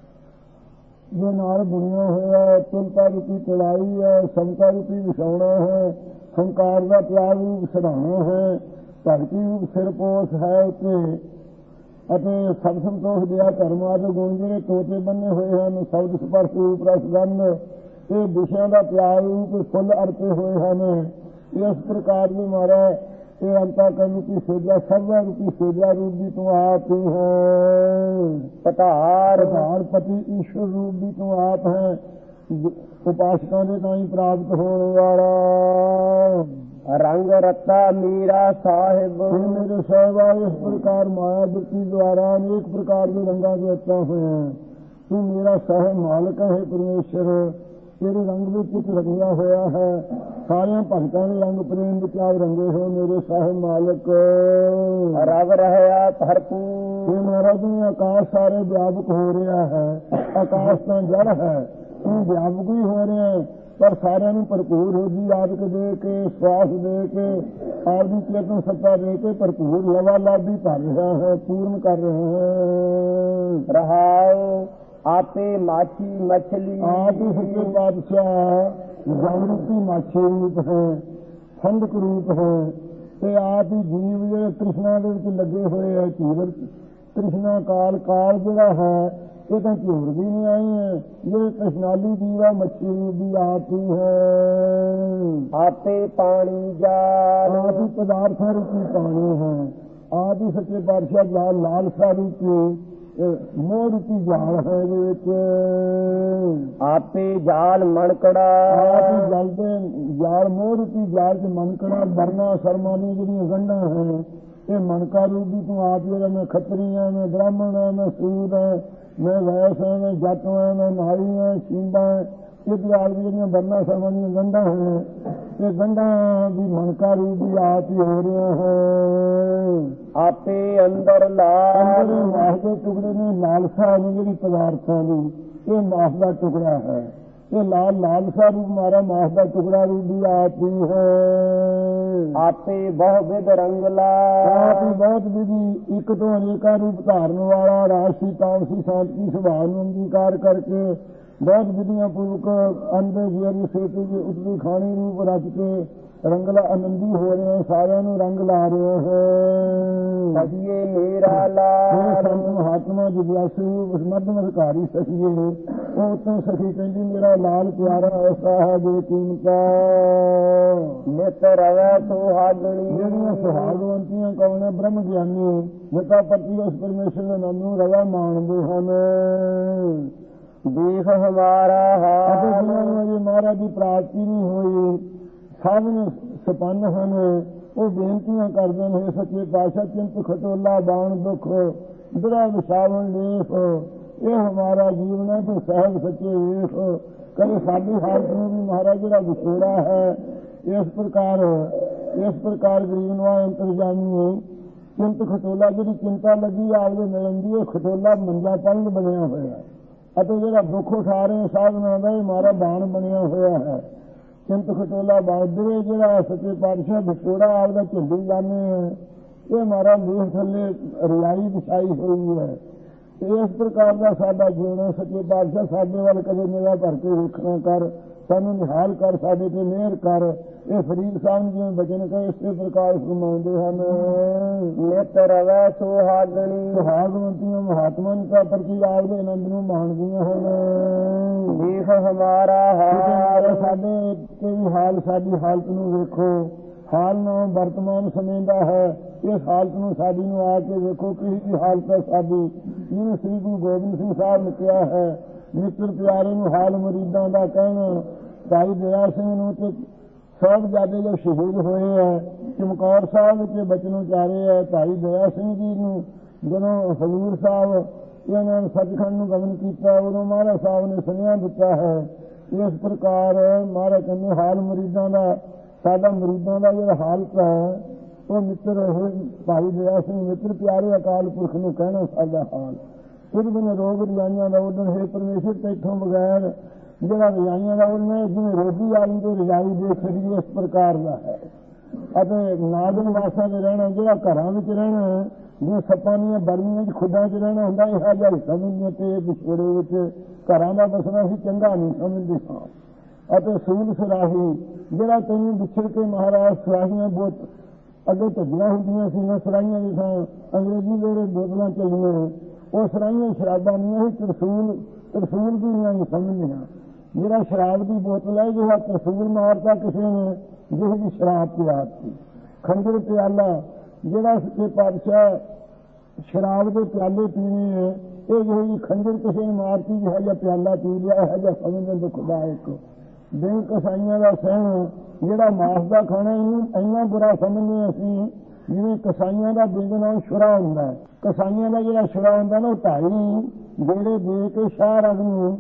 ਜੋ ਨਾਲ ਬੁਣਿਆ ਹੋਇਆ। ਚਿੰਤਾ ਰੂਪੀ ਚਲਾਈ ਹੈ। ਸਮਤਾ ਰੂਪੀ ਵਿਛਾਉਣਾ ਹੈ। ਹੰਕਾਰ ਦਾ ਪਿਆਰ ਰੂਪ ਸਰਾਣਾ ਹੈ। ਧਰਤੀ ਰੂਪ ਸਿਰਪੋਸ਼ ਹੈ ਉੱਤੇ ਅਤੇ ਸਭ ਸੰਤੋਖ ਦਿਆ ਧਰਮਾਂ ਦੇ ਗੁਣ ਜਿਹੜੇ ਤੋਤੇ ਬੰਨੇ ਹੋਏ ਹਨ। ਸ਼ਬਦ ਸਪਰਸ਼ ਰੂਪ ਰਸ ਗੰਧ ਇਹ ਵਿਸ਼ਿਆਂ ਦਾ ਪਿਆਰ ਰੂਪ ਫੁੱਲ ਅਰਪੇ ਹੋਏ ਹਨ। ਇਸ ਪ੍ਰਕਾਰ ਦੀ ਮਾਰਾ ਇਹ ਅੰਤਾ ਕਰਨ ਰੂਪੀ ਸੇਜਾ ਸਰਵਾ ਰੂਪੀ ਸੇਜਾ ਰੂਪ ਵੀ ਤੂੰ ਆਪ ਹੀ ਹੈ। ਪਤਾਰ ਪਤਾਰ ਪਤੀ ਈਸ਼ਵਰ ਰੂਪ ਵੀ ਤੂੰ ਆਪ ਹੈ। ਉਪਾਸਕਾਂ ਦੇ ਤਾਂ ਹੀ ਪ੍ਰਾਪਤ ਹੋਣ ਵਾਲਾ। ਰੰਗ ਰਤਾ ਮੀਰਾ ਸਾਹਿਬ ਮੇਰੇ ਸਾਹਿਬਾ ਇਸ ਪ੍ਰਕਾਰ ਮਾਇਆ ਬ੍ਰਿਤੀ ਦੁਆਰਾ ਅਨੇਕ ਪ੍ਰਕਾਰ ਦੇ ਰੰਗਾਂ ਦੇ ਰਚਾ ਹੋਇਆ। ਤੂੰ ਮੇਰਾ ਸਹਿ ਮਾਲਕ ਹੈ ਪਰਮੇਸ਼ਰ। ਤੇਰੇ ਰੰਗ ਵਿੱਚ ਕੁਝ ਰੰਗਿਆ ਹੋਇਆ ਹੈ। ਸਾਰਿਆਂ ਭਗਤਾਂ ਦੇ ਰੰਗ ਪ੍ਰੇਮ ਵਿੱਚ ਆਪ ਰੰਗੇ ਹੋ ਮੇਰੇ ਸਾਹਿਬ ਮਾਲਕ। ਰਵ ਰਹਿਆ ਭਰਪੂਰ ਮਹਾਰਾਜ ਨੇ ਆਕਾਸ਼ ਸਾਰੇ ਵਿਆਪਕ ਹੋ ਰਿਹਾ ਹੈ। ਆਕਾਸ਼ ਤਾਂ ਜੜ ਹੈ ਤੂੰ ਵਿਆਪਕ ਹੀ ਹੋ ਰਿਹਾ ਪਰ ਸਾਰਿਆਂ ਨੂੰ ਭਰਪੂਰ ਹੋ ਜੀ ਆਦਿਕ ਦੇ ਕੇ ਸਵਾਸ ਦੇ ਕੇ ਆਪਦੀ ਚੇਤਨ ਸੱਤਾ ਦੇ ਕੇ ਭਰਪੂਰ ਲਵਾਲਾਭ ਵੀ ਭਰ ਰਿਹਾ ਹੈ ਪੂਰਨ ਕਰ ਰਿਹਾ ਹੈ। ਰਹਾਉ ਆਪੇ ਮਾਛੀ ਮਛਲੀ ਆਪ ਹੀ ਸੱਚੇ ਪਾਤਸ਼ਾਹ ਜਲ ਰੂਪੀ ਮਾਛੀ ਰੂਪ ਹੈ ਠੰਡਕ ਰੂਪ ਹੈ ਤੇ ਆਪ ਹੀ ਜੀਵ ਜਿਹੜੇ ਤ੍ਰਿਸ਼ਨਾ ਦੇ ਵਿੱਚ ਲੱਗੇ ਹੋਏ ਹੈ। ਝੀਵਰ ਤ੍ਰਿਸ਼ਨਾ ਕਾਲ ਕਾਲ ਜਿਹੜਾ ਹੈ ਇਹ ਤਾਂ ਝੂਰ ਵੀ ਨਹੀਂ ਆਈ ਹੈ। ਜਿਹੜੇ ਕ੍ਰਿਸ਼ਨਾਲੀ ਜੀਵ ਹੈ ਮੱਛੀ ਰੂਪ ਵੀ ਆਪ ਹੀ ਹੈ। ਆਪੇ ਪਾਣੀ ਜਾਲ ਆਪ ਹੀ ਪਦਾਰਥਾਂ ਰੂਪੀ ਪਾਣੀ ਹੈ। ਆਪ ਹੀ ਸੱਚੇ ਪਾਤਸ਼ਾਹ ਜਾਲ ਲਾਲਸਾ ਰੂਪੀ ਮੋਹ ਰੂਪੀ ਜਾਲ ਹੈ ਇਹਦੇ ਵਿੱਚ। ਆਪੇ ਜਾਲ ਮਣਕੜਾ ਆਪ ਹੀ ਜਲ ਦੇ ਜਾਲ ਮੋਹ ਰੂਪੀ ਜਾਲ ਚ ਮਣਕੜਾ ਵਰਨਾ ਸ਼ਰਮਾਂ ਦੀਆਂ ਜਿਹੜੀਆਂ ਗੰਢਾਂ ਹੈ ਇਹ ਮਣਕਾ ਰੂਪ ਵੀ ਤੂੰ ਆਪ ਜਿਹੜਾ ਮੈਂ ਖੱਤਰੀ ਹਾਂ ਮੈਂ ਬ੍ਰਾਹਮਣ ਹਾਂ ਮੈਂ ਸੂਦ ਹਾਂ ਮੈਂ ਵੈਸ ਹਾਂ ਮੈਂ ਜੱਟ ਹਾਂ ਮੈਂ ਨਾਰੀ ਹਾਂ ਸ਼ੀਂਬਾ ਇਹ ਪਿਆਰ ਦੀ ਜਿਹੜੀਆਂ ਵਰਨਾ ਸ਼ਰਮਾਂ ਦੀਆਂ ਗੰਢਾਂ ਹੈ ਇਹ ਗੰਢਾਂ ਦੀ ਮਣਕਾ ਰੂਪ ਵੀ ਆਪ ਹੀ ਹੋ ਰਿਹਾ ਹੈ। ਆਪੇ ਅੰਦਰ ਲਾਲ ਮਾਸ ਦੇ ਟੁਕੜੇ ਨੇ ਲਾਲਸਾ ਨੇ ਜਿਹੜੀ ਪਦਾਰਥਾਂ ਦੀ ਇਹ ਮਾਸ ਦਾ ਟੁਕੜਾ ਹੈ। ਇਹ ਲਾਲ ਲਾਲਸਾ ਰੂਪ ਮਾਰਾ ਮਾਸ ਦਾ ਟੁਕੜਾ ਰੂਪ ਵੀ ਆਪ ਹੀ ਹੈ। ਆਪੇ ਬਹੁ ਵਿਧ ਰੰਗਲਾ ਆਪ ਹੀ ਬਹੁਤ ਵਿਧੀ ਇੱਕ ਤੋਂ ਅਨੇਕਾਂ ਰੂਪ ਧਾਰਨ ਵਾਲਾ ਰਾਸ਼ੀ ਤਾਮਸੀ ਸ਼ਾਂਤੀ ਸੁਭਾਅ ਨੂੰ ਅੰਗੀਕਾਰ ਕਰਕੇ ਬਹੁਤ ਵਿਧੀਆਂ ਪੂਰਵਕ ਅੰਡੇ ਜਿਹੜੀ ਸੇਤੂ ਦੀ ਉਤਲੀ ਖਾਣੀ ਰੂਪ ਰਚ ਕੇ ਰੰਗਲਾ ਆਨੰਦੀ ਹੋ ਰਹੇ ਸਾਰਿਆਂ ਨੂੰ ਰੰਗ ਲਾ ਰਹੇ ਹੈ। ਸਖੀਏ ਮੇਰਾ ਲਾਲ ਸੰਤ ਮਹਾਤਮਾ ਜਿਗਿਆਸੂ ਉਸ ਮੱਧਮ ਅਧਿਕਾਰੀ ਸਖੀਏ ਉਹ ਉੱਤੋਂ ਸਖੀ ਕਹਿੰਦੀ ਮੇਰਾ ਲਾਲ ਪਿਆਰਾ ਐਸਾ ਹੈ ਜੋ ਕੀਮਤਾ ਨਿਤ ਰਵੈ ਸੁਹਾਗਣੀ ਜਿਹੜੀਆਂ ਸੁਹਾਗਵੰਤੀਆਂ ਕੌਣ ਹੈ ਬ੍ਰਹਮ ਗਿਆਨੀ ਨਿਤਾ ਪਤੀ ਉਸ ਪਰਮੇਸ਼ਰ ਦੇ ਨਾਮ ਨੂੰ ਰਵਾ ਮਾਣਦੇ ਹਨ। ਦੇਖ ਹਮਾਰਾ ਹਾਲ ਜਿਹਨਾਂ ਨੂੰ ਅਜੇ ਮਹਾਰਾਜ ਦੀ ਪ੍ਰਾਪਤੀ ਨਹੀਂ ਹੋਈ ਸਭ ਨੂੰ ਸਪੰਨ ਹਨ ਉਹ ਬੇਨਤੀਆਂ ਕਰਦੇ ਨੇ ਸੱਚੇ ਪਾਤਸ਼ਾਹ ਚਿੰਤ ਖਟੋਲਾ ਬਾਣ ਦੁੱਖ ਬੁਰਾ ਵਿਛਾਵਣ ਲੇਖ ਇਹ ਹਮਾਰਾ ਜੀਵਨ ਹੈ ਤੂੰ ਸਹਿਬ ਸੱਚੇ ਵੇਖ ਕਦੇ ਸਾਡੀ ਹਾਲਤ ਨੂੰ ਵੀ ਮਹਾਰਾਜ ਜਿਹੜਾ ਵਿਛੋੜਾ ਹੈ ਇਸ ਪ੍ਰਕਾਰ ਇਸ ਪ੍ਰਕਾਰ ਗਰੀਬ ਨੂੰ ਅੰਤਰਜਾਮੀ ਚਿੰਤ ਖਟੋਲਾ ਜਿਹੜੀ ਚਿੰਤਾ ਲੱਗੀ ਆਪਦੇ ਮਿਲਣ ਦੀ ਇਹ ਖਟੋਲਾ ਮੰਜਾ ਪਲੰਗ ਬਣਿਆ ਹੋਇਆ ਅਤੇ ਜਿਹੜਾ ਦੁੱਖ ਉਠਾ ਰਹੇ ਸਾਧਨਾਂ ਦਾ ਇਹ ਮਾਰਾ ਬਾਣ ਬਣਿਆ ਹੋਇਆ ਹੈ। ਚਿੰਤ ਖਟੋਲਾ ਬਾਦਰੇ ਜਿਹੜਾ ਸੱਚੇ ਪਾਤਸ਼ਾਹ ਵਿਛੋੜਾ ਆਪਦਾ ਝੁੰਡੀ ਜਾਂਦੇ ਹੈ ਇਹ ਮਾਰਾ ਲੇਖ ਥੱਲੇ ਰਿਆਈ ਵਿਛਾਈ ਹੋਈ ਹੈ। ਇਸ ਪ੍ਰਕਾਰ ਦਾ ਸਾਡਾ ਜੀਵਨ ਸੱਚੇ ਪਾਤਸ਼ਾਹ ਸਾਡੇ ਵੱਲ ਕਦੇ ਨਿਗਾਹ ਭਰ ਕੇ ਵੇਖਣਾ ਕਰ ਸਾਨੂੰ ਨਿਹਾਲ ਕਰ ਸਾਡੇ ਤੇ ਮਿਹਰ ਕਰ। ਇਹ ਫਰੀਦ ਸਾਹਿਬ ਜਿਵੇਂ ਬਚਨ ਕਹੇ ਇਸੇ ਪ੍ਰਕਾਰ ਫਰਮਾਉਂਦੇ ਹਨ। ਨਿਤ ਰਵੈ ਸੁਹਾਗਣੀ ਸੁਹਾਗਵੰਤੀਆਂ ਮਹਾਤਮਾ ਦਾ ਪ੍ਰਤੀ ਆਪਦੇ ਆਨੰਦ ਨੂੰ ਮਾਣਦੀਆਂ ਹਨ। ਦੇਖ ਹਮਾਰਾ ਹਾਲ ਸਾਡੇ ਤੇ ਵੀ ਹਾਲ ਸਾਡੀ ਹਾਲਤ ਨੂੰ ਵੇਖੋ ਹਾਲ ਨਾਲ ਵਰਤਮਾਨ ਸਮੇਂ ਦਾ ਹੈ। ਇਸ ਹਾਲਤ ਨੂੰ ਸਾਡੀ ਨੂੰ ਆ ਕੇ ਵੇਖੋ ਕਿ ਕੀ ਹਾਲਤ ਹੈ ਸਾਡੀ ਜਿਹਨੂੰ ਸ੍ਰੀ ਗੁਰੂ ਗੋਬਿੰਦ ਸਿੰਘ ਸਾਹਿਬ ਨੇ ਕਿਹਾ ਹੈ ਮਿੱਤਰ ਪਿਆਰੇ ਨੂੰ ਹਾਲ ਮਰੀਦਾਂ ਦਾ ਕਹਿਣਾ। ਭਾਈ ਦਇਆ ਸਿੰਘ ਨੂੰ ਤੇ ਸਾਹਿਬਜ਼ਾਦੇ ਜੋ ਸ਼ਹੀਦ ਹੋਏ ਹੈ ਚਮਕੌਰ ਸਾਹਿਬ ਵਿੱਚ ਬਚਨ ਉਚਾਰੇ ਹੈ। ਭਾਈ ਦਇਆ ਸਿੰਘ ਜੀ ਨੂੰ ਜਦੋਂ ਹਜ਼ੂਰ ਸਾਹਿਬ ਇਹਨਾਂ ਨੇ ਸੱਚਖੰਡ ਨੂੰ ਗਮਨ ਕੀਤਾ ਉਦੋਂ ਮਹਾਰਾਜ ਸਾਹਿਬ ਨੇ ਸੁਨੇਹਾ ਦਿੱਤਾ ਹੈ। ਇਸ ਪ੍ਰਕਾਰ ਮਹਾਰਾਜ ਕਹਿੰਦੇ ਹਾਲ ਮਰੀਦਾਂ ਦਾ ਸਾਡਾ ਮਰੀਦਾਂ ਦਾ ਜਿਹੜਾ ਹਾਲਤ ਹੈ ਉਹ ਮਿੱਤਰ ਭਾਈ ਦਇਆ ਸਿੰਘ ਮਿੱਤਰ ਪਿਆਰੇ ਅਕਾਲ ਪੁਰਖ ਨੂੰ ਕਹਿਣਾ ਸਾਡਾ ਹਾਲ ਫਿਰ ਬਿਨ ਰੋਗ ਰਜਾਈਆਂ ਦਾ ਉਦਣ ਹੈ ਪਰਮੇਸ਼ਰ ਤੇਥੋਂ ਬਗੈਰ ਜਿਹੜਾ ਰਜਾਈਆਂ ਦਾ ਉਹਨੇ ਜਿਵੇਂ ਰੋਟੀ ਵਾਲੀ ਤੋਂ ਰਜਾਈ ਦੇ ਸਕਦੀ ਇਸ ਪ੍ਰਕਾਰ ਦਾ ਹੈ। ਅਤੇ ਨਾਗਨ ਵਾਸਾਂ ਦੇ ਰਹਿਣਾ ਜਿਹੜਾ ਘਰਾਂ ਵਿੱਚ ਰਹਿਣਾ ਜਿਵੇਂ ਸੱਪਾਂ ਦੀਆਂ ਬਰਮੀਆਂ 'ਚ ਖੁੱਡਾਂ 'ਚ ਰਹਿਣਾ ਹੁੰਦਾ ਇਹੋ ਜਿਹਾ ਸਮਝਦੇ ਤੇ ਵਿਛੋੜੇ ਵਿੱਚ ਘਰਾਂ ਦਾ ਬਸਣਾ ਸੀ ਚੰਗਾ ਨਹੀਂ ਸਮਝਦੇ ਹਾਂ। ਅਤੇ ਸੂਲ ਸਰਾਹੀ ਜਿਹੜਾ ਤੈਨੂੰ ਵਿਛੜ ਕੇ ਮਹਾਰਾਜ ਸਰਾਹੀਆਂ ਬਹੁਤ ਅੱਗੇ ਝੱਗੀਆਂ ਹੁੰਦੀਆਂ ਸੀ ਨਾ ਸਰਾਹੀਆਂ ਦੀ ਥਾਂ ਅੰਗਰੇਜ਼ੀ ਜਿਹੜੇ ਬੋਤਲਾਂ ਚੱਲੀਆਂ ਉਹ ਸਰਾਹੀਆਂ ਸ਼ਰਾਬਾਂ ਨਹੀਂ ਸੀ ਤਰਸੂਲ ਤਰਸੂਲ ਦੀ ਨਹੀਂ ਸਮਝਦੇ ਹਾਂ। ਜਿਹੜਾ ਸ਼ਰਾਬ ਦੀ ਬੋਤਲ ਹੈ ਜਿਹੜਾ ਤਰਸੂਲ ਮਾਰਤਾ ਕਿਸੇ ਨੇ ਜਿਹੋ ਜਿਹੀ ਸ਼ਰਾਬ ਪਿਆਤੀ ਖੰਜਰ ਪਿਆਲਾ ਜਿਹੜਾ ਸੱਚੇ ਪਾਤਸ਼ਾਹ ਸ਼ਰਾਬ ਦੇ ਪਿਆਲੇ ਪੀਣੇ ਹੈ ਇਹ ਜਿਹੋ ਜਿਹੀ ਖੰਜਰ ਕਿਸੇ ਨੇ ਮਾਰਤੀ ਜਿਹੋ ਜਿਹਾ ਪਿਆਲਾ ਪੀ ਲਿਆ ਇਹੋ ਜਿਹਾ ਸਮਝਦੇ ਦੁੱਖ ਦਾ ਇੱਕ ਦਿਨ ਕਸਾਈਆਂ ਦਾ ਸਹਿਣ ਜਿਹੜਾ ਮਾਸ ਦਾ ਖਾਣਾ ਇਹਨੂੰ ਇੰਨਾ ਬੁਰਾ ਸਮਝਦੇ ਅਸੀਂ ਜਿਵੇਂ ਕਸਾਈਆਂ ਦਾ ਬਿੰਦ ਨਾਲ ਛੁਰਾ ਹੁੰਦਾ ਹੈ। ਕਸਾਈਆਂ ਦਾ ਜਿਹੜਾ ਛੁਰਾ ਹੁੰਦਾ ਨਾ ਉਹ ਢਾਈ ਜਿਹੜੇ ਦੇ ਕੇ ਸ਼ਾਹ ਰਗ ਨੂੰ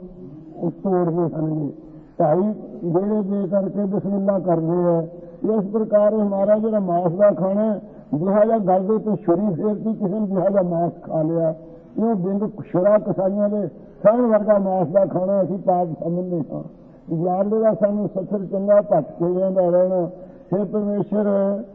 ਤੋੜਦੇ ਸਨ ਢਾਈ ਜਿਹੜੇ ਦੇ ਕਰਕੇ ਬਿਸਮਿਲ੍ਲਾ ਕਰਦੇ ਹੈ। ਇਸ ਪ੍ਰਕਾਰ ਹਮਾਰਾ ਜਿਹੜਾ ਮਾਸ ਦਾ ਖਾਣਾ ਜਿਹਾ ਜਿਹਾ ਗੱਲ ਦੇ ਤੋਂ ਛੁਰੀ ਫੇਰਤੀ ਕਿਸੇ ਨੇ ਜਿਹਾ ਜਿਹਾ ਮਾਸ ਖਾ ਲਿਆ ਇਹ ਬਿੰਦ ਛੁਰਾ ਕਸਾਈਆਂ ਦੇ ਸਹਿਣ ਵਰਗਾ ਮਾਸ ਦਾ ਖਾਣਾ ਅਸੀਂ ਪਾਪ ਸਮਝਦੇ ਹਾਂ। ਯਾਰ ਦਾ ਸਾਨੂੰ ਸੱਥਰ ਚੰਗਾ ਭੱਟ ਕੇ ਜਾਂਦਾ ਰਹਿਣਾ। ਫਿਰ ਪਰਮੇਸ਼ਰ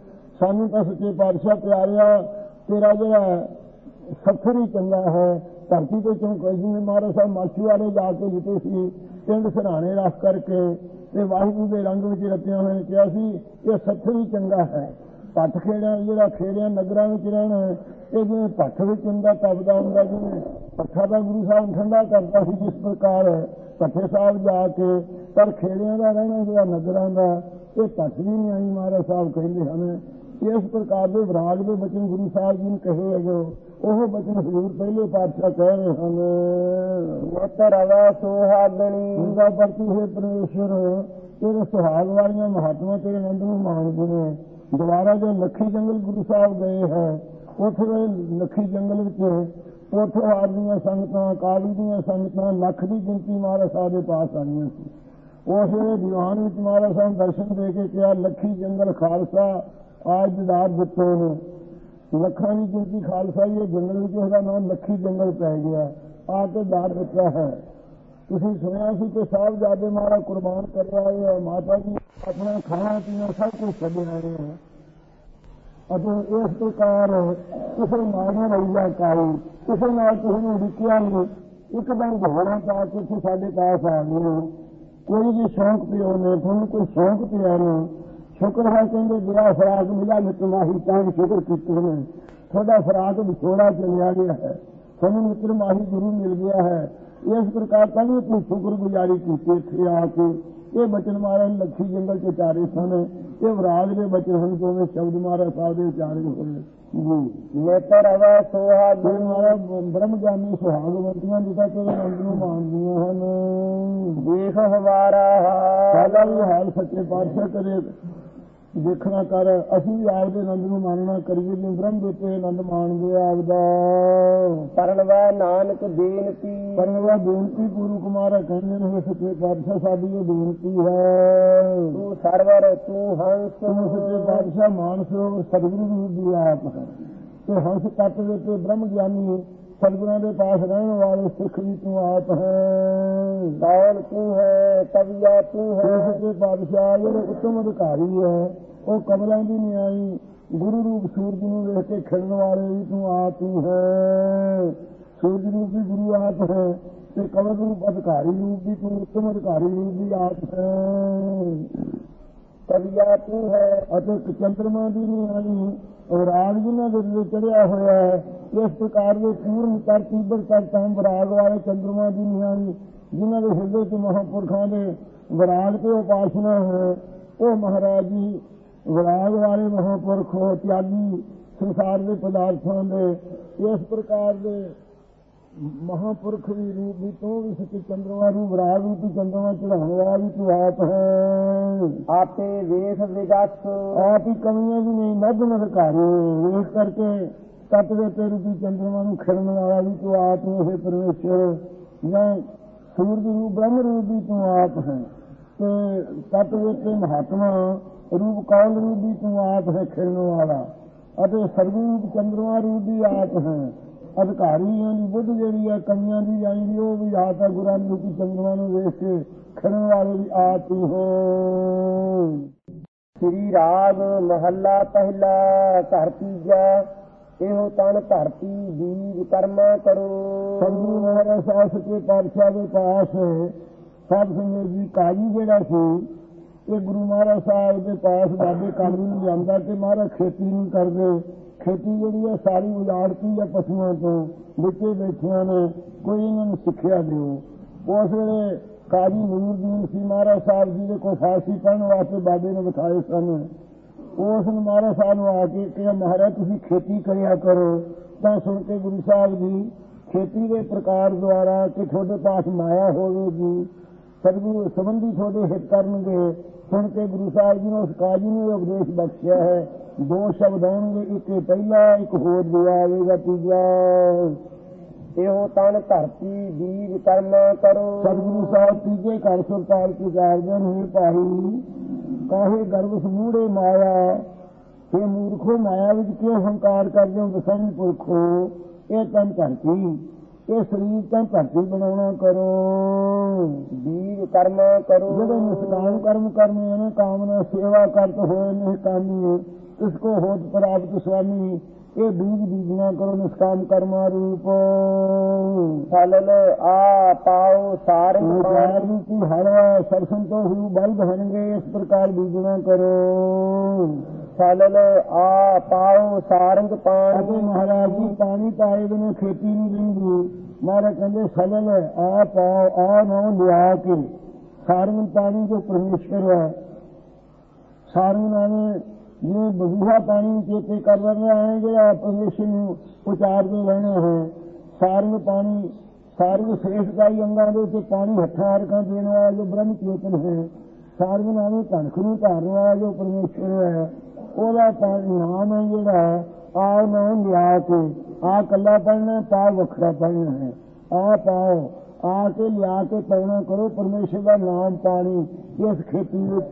ਸਾਨੂੰ ਤਾਂ ਸੱਚੇ ਪਾਤਸ਼ਾਹ ਪਿਆਰਿਆ ਤੇਰਾ ਜਿਹੜਾ ਸੱਥਰ ਹੀ ਚੰਗਾ ਹੈ। ਧਰਤੀ ਤੇ ਚੌਂਕ ਜਿਵੇਂ ਮਹਾਰਾਜ ਸਾਹਿਬ ਮਾਛੀ ਵਾਲੇ ਜਾ ਕੇ ਜਿੱਤੇ ਸੀ ਪਿੰਡ ਸਰਾਣੇ ਰੱਖ ਕਰਕੇ ਤੇ ਵਾਹਿਗੁਰੂ ਦੇ ਰੰਗ ਵਿੱਚ ਰਤਿਆਂ ਹੋਏ ਕਿਹਾ ਸੀ ਇਹ ਸੱਥਰ ਹੀ ਚੰਗਾ ਹੈ। ਭੱਠ ਖੇੜਿਆਂ ਜਿਹੜਾ ਖੇੜਿਆਂ ਨਗਰਾਂ ਵਿੱਚ ਰਹਿਣਾ ਇਹ ਜਿਵੇਂ ਭੱਠ ਵਿੱਚ ਹੁੰਦਾ ਤਪਦਾ ਹੁੰਦਾ ਜਿਵੇਂ ਪੱਠਾ ਦਾ ਗੁਰੂ ਸਾਹਿਬ ਠੰਡਾ ਕਰਦਾ ਸੀ ਜਿਸ ਪ੍ਰਕਾਰ ਭੱਠੇ ਸਾਹਿਬ ਜਾ ਕੇ ਪਰ ਖੇੜਿਆਂ ਦਾ ਰਹਿਣਾ ਜਿਹੜਾ ਨਗਰਾਂ ਦਾ ਇਹ ਭੱਠ ਵੀ ਨਹੀਂ ਆਈ ਮਹਾਰਾਜ ਸਾਹਿਬ ਕਹਿੰਦੇ ਹਨ। ਇਸ ਪ੍ਰਕਾਰ ਦੇ ਵਿਰਾਗ ਦੇ ਬਚਨ ਗੁਰੂ ਸਾਹਿਬ ਜੀ ਨੇ ਕਹੇ ਹੈਗੇ ਉਹ ਬਚਨ ਹਜ਼ੂਰ ਪਹਿਲੇ ਪਾਤਸ਼ਾਹ ਕਹਿ ਰਹੇ ਹਨ। ਨਿਤ ਰਵੈ ਸੁਹਾਗਣੀ ਉਹਦਾ ਵਰਤੂ ਹੈ ਪਰਮੇਸ਼ਰ ਤੇਰੇ ਸੁਹਾਗ ਵਾਲੀਆਂ ਮਹਾਤਮਾ ਤੇਰੇ ਨੰਦ ਨੂੰ ਮਾਣਦੇ ਨੇ। ਦੁਬਾਰਾ ਜੋ ਲੱਖੀ ਜੰਗਲ ਗੁਰੂ ਸਾਹਿਬ ਗਏ ਹੈ ਉੱਥੇ ਲੱਖੀ ਜੰਗਲ ਵਿੱਚ ਪੋਥੋਹਾਰ ਦੀਆਂ ਸੰਗਤਾਂ ਕਾਲੀ ਦੀਆਂ ਸੰਗਤਾਂ ਲੱਖ ਦੀ ਗਿਣਤੀ ਮਹਾਰਾਜ ਸਾਹਿਬ ਦੇ ਪਾਸ ਆਈਆਂ ਸੀ। ਉਸ ਵੇਲੇ ਦੀਵਾਨ ਵਿੱਚ ਮਹਾਰਾਜ ਸਾਹਿਬ ਦਰਸ਼ਨ ਦੇ ਕੇ ਕਿਹਾ ਲੱਖੀ ਜੰਗਲ ਖਾਲਸਾ ਆਜ ਦਿਦਾਰ ਦਿੱਤੇ ਨੇ। ਲੱਖਾਂ ਦੀ ਗਿਣਤੀ ਖਾਲਸਾ ਇਹ ਜੰਗਲ ਵਿੱਚ ਉਹਦਾ ਨਾਮ ਲੱਖੀ ਜੰਗਲ ਪੈ ਗਿਆ ਆ ਕੇ ਦਾਰ ਦਿੱਤਾ ਹੈ। ਤੁਸੀਂ ਸੁਣਿਆ ਸੀ ਕਿ ਸਾਹਿਬਜ਼ਾਦੇ ਮਹਾਰਾਜ ਕੁਰਬਾਨ ਕਰ ਆਏ ਹੈ ਮਾਤਾ ਜੀ ਆਪਣਾ ਖਾਣਾ ਪੀਣਾ ਸਭ ਕੁਝ ਛੱਡ ਆਏ ਹੈ ਅਤੇ ਇਸ ਪ੍ਰਕਾਰ ਕਿਸੇ ਮਾਰਨਾ ਰਹੀਆ ਕਾਈ ਕਿਸੇ ਨਾਲ ਕਿਸੇ ਨੂੰ ਰੁਕਿਆ ਨਹੀਂ ਇੱਕਦਮ ਘੋੜਾ ਪਾ ਕੇ ਇੱਥੇ ਸਾਡੇ ਪਾਸ ਆ ਗਏ। ਕੋਈ ਵੀ ਸ਼ੌਂਕ ਪਿਓ ਨੇ ਤੁਹਾਨੂੰ ਕੋਈ ਸ਼ੌਂਕ ਪਿਆ ਨੇ ਸ਼ੁਕਰ ਹੈ ਕਹਿੰਦੇ ਬੁਰਾ ਫਰਾਕ ਮਿਲਿਆ ਮਿੱਤਰਮਾਹੀ ਤਾਂ ਸ਼ੁਕਰ ਕੀਤੇ ਨੇ ਤੁਹਾਡਾ ਫਰਾਕ ਵਿਛੋੜਾ ਚਲਿਆ ਗਿਆ ਹੈ ਤੁਹਾਨੂੰ ਮਿੱਤਰਮਾਹੀ ਗੁਰੂ ਮਿਲ ਗਿਆ ਹੈ। ਇਸ ਪ੍ਰਕਾਰ ਤਾਂ ਵੀ ਆਪਣੀ ਸ਼ੁਕਰ ਗੁਜ਼ਾਰੀ ਕੀਤੀ ਇੱਥੇ ਆ ਕੇ। ਇਹ ਬਚਨ ਮਹਾਰਾਜ ਲੱਖੀ ਜੰਗਲ ਚ ਉਚਾਰੇ ਸਨ ਇਹ ਵਿਰਾਗ ਦੇ ਬਚਨ ਹਨ ਦੋਵੇਂ ਸ਼ਬਦ ਮਹਾਰਾਜ ਸਾਹਿਬ ਦੇ ਉਚਾਰੇ ਹੋਏ ਜੀ। ਨੇਤਰ ਰਵੈ ਸੁਹਾਗ ਮਹਾਰਾਜ ਬ੍ਰਹਮ ਗਿਆਨੀ ਸੁਹਾਗਵੰਤੀਆਂ ਜਿੱਦਾਂ ਤੇਰੇ ਨੰਦ ਨੂੰ ਮਾਣਦੀਆਂ ਹਨ। ਦੇਖ ਹਮਾਰਾ ਸਾਡਾ ਵੀ ਹਾਲ ਸੱਚੇ ਪਾਤਸ਼ਾਹ ਕਰੇ ਦੇਖਣਾ ਕਰ ਅਸੀਂ ਵੀ ਆਪਦੇ ਨੰਦ ਨੂੰ ਮਾਨਣਾ ਕਰੀਏ ਜਿਵੇਂ ਬ੍ਰਹਮ ਦੇਤੇ ਨੰਦ ਮਾਣਦੇ ਆਪਦਾ। ਪਰਨਵੈ ਨਾਨਕ ਬੇਨਤੀ ਪਰਨਵੈ ਬੇਨਤੀ ਗੁਰੂ ਕੁਮਾਰਾ ਕਹਿੰਦੇ ਨੇ ਸੱਚੇ ਪਾਤਸ਼ਾਹ ਸਾਡੀ ਇਹ ਬੇਨਤੀ ਹੈ ਤੂੰ ਸਰਵਰ ਤੂੰ ਹੰਸ ਤੂੰ ਸੱਚੇ ਪਾਤਸ਼ਾਹ ਮਾਨਸ ਸਤਿਗੁਰੂ ਜੀ ਦੀ ਆਪ ਹੈ ਤੇ ਹੰਸ ਤੱਤ ਦੇ ਤੇ ਬ੍ਰਹਮ ਗਿਆਨੀ ਸਤਿਗੁਰਾਂ ਦੇ ਪਾਸ ਰਹਿਣ ਵਾਲੇ ਸਿੱਖ ਵੀ ਤੂੰ ਆਪ ਹੈ। ਕੌਣ ਤੂੰ ਹੈ ਕਵੀਆ ਤੂੰ ਹੈ ਸੱਚੇ ਪਾਤਸ਼ਾਹ ਜਿਹੜੇ ਉੱਤਮ ਅਧਿਕਾਰੀ ਹੈ ਉਹ ਕਮਲਾਂ ਦੀ ਨਿਆਈ ਗੁਰੂ ਰੂਪ ਸੂਰਜ ਨੂੰ ਵੇਖ ਕੇ ਖਿੜਨ ਵਾਲੇ ਵੀ ਤੂੰ ਆਪ ਤੂੰ ਹੈ। ਸੂਰਜ ਰੂਪ ਵੀ ਗੁਰੂ ਆਪ ਹੈ ਤੇ ਕਮਲ ਰੂਪ ਅਧਿਕਾਰੀ ਰੂਪ ਵੀ ਤੂੰ ਉੱਤਮ ਅਧਿਕਾਰੀ ਰੂਪ ਵੀ ਆਪ ਹੈ। ਕਵੀਆ ਤੂੰ ਹੈ ਅਤੇ ਚੰਦਰਮਾ ਦੀ ਨਿਆਈ ਰਾਗ ਜਿਨ੍ਹਾਂ ਦੇ ਉੱਤੇ ਚੜਿਆ ਹੋਇਆ ਹੈ ਇਸ ਪ੍ਰਕਾਰ ਦੇ ਪੂਰਨ ਕਰ ਤੀਬਰ ਕਰ ਤਾਂ ਵਿਰਾਗ ਵਾਲੇ ਚੰਦਰਮਾ ਦੀ ਨਿਆਈ ਜਿਨ੍ਹਾਂ ਦੇ ਹਿਰਦੇ ਚ ਮਹਾਂਪੁਰਖਾਂ ਦੇ ਵਿਰਾਗ ਤੇ ਉਪਾਸਨਾ ਹੈ ਉਹ ਮਹਾਰਾਜ ਜੀ ਵਿਰਾਗ ਵਾਲੇ ਮਹਾਂਪੁਰਖ ਤਿਆਗੀ ਸੰਸਾਰ ਦੇ ਪਦਾਰਥਾਂ ਦੇ ਇਸ ਪ੍ਰਕਾਰ ਦੇ ਮਹਾਂਪੁਰਖ ਵੀ ਰੂਪ ਵੀ ਤੂੰ ਵੀ ਸੱਚੇ ਚੰਦਰਮਾ ਨੂੰ ਵਿਰਾਗ ਰੂਪੀ ਚੰਦਰਮਾ ਚੜਾਉਣ ਵਾਲਾ ਵੀ ਤੂੰ ਆਪ ਹੈ। ਆਪੇ ਵੇਖ ਵਿਗਸ ਆਪ ਹੀ ਕਮੀਆਂ ਵੀ ਨਹੀਂ ਮੱਧ ਅਧਿਕਾਰੀ ਵੇਖ ਕਰਕੇ ਤੱਤ ਦੇ ਤੇ ਰੂਪੀ ਚੰਦਰਮਾ ਨੂੰ ਖਿੜਨ ਵਾਲਾ ਵੀ ਤੂੰ ਆਪ ਹੈ ਪਰਮੇਸ਼ਰ ਜਾਂ ਸੂਰਜ ਰੂਪ ਬ੍ਰਹਮ ਰੂਪ ਵੀ ਤੂੰ ਆਪ ਹੈ ਤੇ ਤੱਤ ਦੇ ਤੇ ਮਹਾਤਮਾ ਰੂਪ ਕੌਲ ਰੂਪ ਵੀ ਤੂੰ ਆਪ ਹੈ ਖਿੜਨ ਵਾਲਾ ਅਤੇ ਸਰਵ ਰੂਪ ਚੰਦਰਮਾ ਰੂਪ ਵੀ ਆਪ ਹੈ। ਅਧਿਕਾਰੀਆਂ ਦੀ ਬੁੱਧ ਜਿਹੜੀ ਹੈ ਕਈਆਂ ਦੀ ਜਾਂਦੀ ਉਹ ਵੀ ਆਤ ਹੈ ਗੁਰਾਂ ਦੀ ਰੂਪੀ ਚੰਦਰਾਂ ਨੂੰ ਵੇਖ ਕੇ ਖੜਨ ਵਾਲੇ ਵੀ ਆਤ ਹੀ ਹੋ। ਸ੍ਰੀ ਰਾਗ ਮਹੱਲਾ ਪਹਿਲਾ ਘਰ ਤੀਜਾ ਇਹੋ ਤਨ ਧਰਤੀ ਬੀਜ ਕਰਮਾ ਕਰੋ। ਸਤਿਗੁਰੂ ਮਹਾਰਾਜ ਸਾਹਿਬ ਸੱਚੇ ਪਾਤਸ਼ਾਹ ਦੇ ਪਾਸ ਸਾਧ ਸੰਗਤ ਜੀ ਕਾਜੀ ਜਿਹੜਾ ਸੀ ਇਹ ਗੁਰੂ ਮਹਾਰਾਜ ਸਾਹਿਬ ਦੇ ਪਾਸ ਬਾਬੇ ਕਾਲੂ ਨੂੰ ਜਾਂਦਾ ਕਿ ਮਹਾਰਾਜ ਖੇਤੀ ਨਹੀਂ ਕਰਦੇ, ਖੇਤੀ ਜਿਹੜੀ ਹੈ ਸਾਰੀ ਉਜਾੜਤੀ ਹੈ ਪਸ਼ੂਆਂ ਤੋਂ, ਵਿੱਚੇ ਬੈਠਿਆਂ ਨੇ, ਕੋਈ ਇਹਨਾਂ ਨੂੰ ਸਿੱਖਿਆ ਦਿਓ। ਉਸ ਵੇਲੇ ਕਾਜੀ ਨੂਰਦੀਨ ਸੀ ਮਹਾਰਾਜ ਸਾਹਿਬ ਜੀ ਦੇ ਕੋਲ ਫਾਰਸੀ ਪੜ੍ਹਨ ਵਾਸਤੇ ਬਾਬੇ ਨੇ ਬਿਠਾਏ ਸਨ। ਉਸ ਨੂੰ ਮਹਾਰਾਜ ਸਾਹਿਬ ਨੂੰ ਆ ਕੇ ਕਿਹਾ ਮਹਾਰਾਜ ਤੁਸੀਂ ਖੇਤੀ ਕਰਿਆ ਕਰੋ। ਤਾਂ ਸੁਣ ਕੇ ਗੁਰੂ ਸਾਹਿਬ ਜੀ ਖੇਤੀ ਦੇ ਪ੍ਰਕਾਰ ਦੁਆਰਾ ਕਿ ਤੁਹਾਡੇ ਪਾਸ ਮਾਇਆ ਹੋਵੇਗੀ, ਸਤਿਗੁਰੂ ਸੰਬੰਧੀ ਤੁਹਾਡੇ ਹਿੱਤ ਕਰਨਗੇ। ਸੁਣ ਕੇ ਗੁਰੂ ਸਾਹਿਬ ਜੀ ਨੇ ਉਸ ਕਾਜੀ ਨੂੰ ਉਪਦੇਸ਼ ਬਖਸ਼ਿਆ ਹੈ। ਦੋ ਸ਼ਬਦ ਆਉਣਗੇ, ਇੱਕ ਪਹਿਲਾ, ਇੱਕ ਹੋਰ ਦੂਆ ਆਵੇਗਾ ਤੀਜਾ। ਇਹੋ ਤਨ ਧਰਤੀ ਬੀਜ ਕਰਮਾ ਕਰੋ। ਸਤਿਗੁਰੂ ਸਾਹਿਬ ਤੀਜੇ ਘਰ ਸੁਰਤਾਲ ਕੀ ਕਰਦੇ ਨੇ ਭਾਈ ਕਾਹੇ ਗਰਭ ਸਮੂੜੇ ਮਾਇਆ ਤੇ ਮੂਰਖੋ ਮਾਇਆ ਵਿੱਚ ਕਿਉਂ ਹੰਕਾਰ ਕਰਦੇ ਹੋ ਦਸਨ ਪੁਰਖੋ। ਇਹ ਤਨ ਧਰਤੀ ਇਹ ਸਰੀਰ ਤਾਂ ਧਰਤੀ ਬਣਾਉਣਾ ਕਰੋ। ਬੀਜ ਕਰਮਾ ਕਰੋ ਜਿਹੜੇ ਨਿਸ਼ਕਾਮ ਕਰਮ ਕਰਨੇ ਨੇ ਕਾਮਨਾ ਸੇਵਾ ਕਰਤ ਹੋਏ ਨੇ ਕਾਮੀ ਇਸ ਕੋ ਹੋਤ ਪ੍ਰਾਪਤ ਸੁਆਮੀ। ਇਹ ਬੀਜ ਬੀਜਣਾ ਕਰੋ ਨਿਸ਼ਕਾਮ ਕਰਮਾ ਰੂਪ। ਫਲਲ ਆ ਪਾਓ ਸਾਰੰਗ ਪਾਣੀ ਕੀ ਹਲਵਾ ਸਰਸਨ ਤੋਂ ਹੀ ਬਲ ਬਹਣਗੇ ਇਸ ਪ੍ਰਕਾਰ ਬੀਜਣਾ ਕਰੋ। ਫਲਲ ਆ ਪਾਓ ਸਾਰੰਗ ਪਾਣੀ। ਮਹਾਰਾਜ ਜੀ ਪਾਣੀ ਪਾਏ ਬਿਨਾਂ ਖੇਤੀ ਨਹੀਂ ਦਿੰਦੀ। ਮਹਾਰਾਜ ਕਹਿੰਦੇ ਫਲਲ ਆ ਪਾਓ ਆ ਨਾ ਲਿਆ ਕੇ ਸਾਰੰਗ ਪਾਣੀ ਜੋ ਪਰਮੇਸ਼ਰ ਹੈ ਸਾਰੰਗ ਨਾਮੇ ਜਿਵੇਂ ਬਜ਼ੂਹਾ ਪਾਣੀ ਚੇਤੇ ਕਰ ਲੈਣਾ ਹੈ ਜਿਹੜਾ ਪਰਮੇਸ਼ਰ ਨੂੰ ਉਚਾਰਦੇ ਰਹਿਣਾ ਹੈ। ਸਾਰੰਗ ਪਾਣੀ ਸਾਰੰਗ ਸ੍ਰੇਸ਼ਟ ਦਾ ਹੀ ਅੰਗਾਂ ਦੇ ਉੱਤੇ ਪਾਣੀ ਹੱਥਾਂ ਅਰਕਾਂ ਦੇਣ ਵਾਲਾ ਜੋ ਬ੍ਰਹਮ ਚੇਤਨ ਹੈ। ਸਾਰੰਗ ਨਾਮੇ ਧਨਖ ਨੂੰ ਧਾਰਨ ਵਾਲਾ ਜੋ ਪਰਮੇਸ਼ਰ ਹੈ ਉਹਦਾ ਪਾਣੀ ਨਾਮ ਹੈ ਜਿਹੜਾ ਆ ਨਾਮ ਲਿਆ ਕੇ ਆ ਕੱਲਾ ਪੜ੍ਹਨਾ ਪਾ ਵੱਖਰਾ ਪੜ੍ਹਨਾ ਹੈ। ਆ ਪਾਓ ਆ ਕੇ ਲਿਆ ਕੇ ਪਾਉਣਾ ਕਰੋ ਪਰਮੇਸ਼ਰ ਦਾ ਨਾਮ ਪਾਣੀ ਇਸ ਖੇਤੀ ਵਿੱਚ।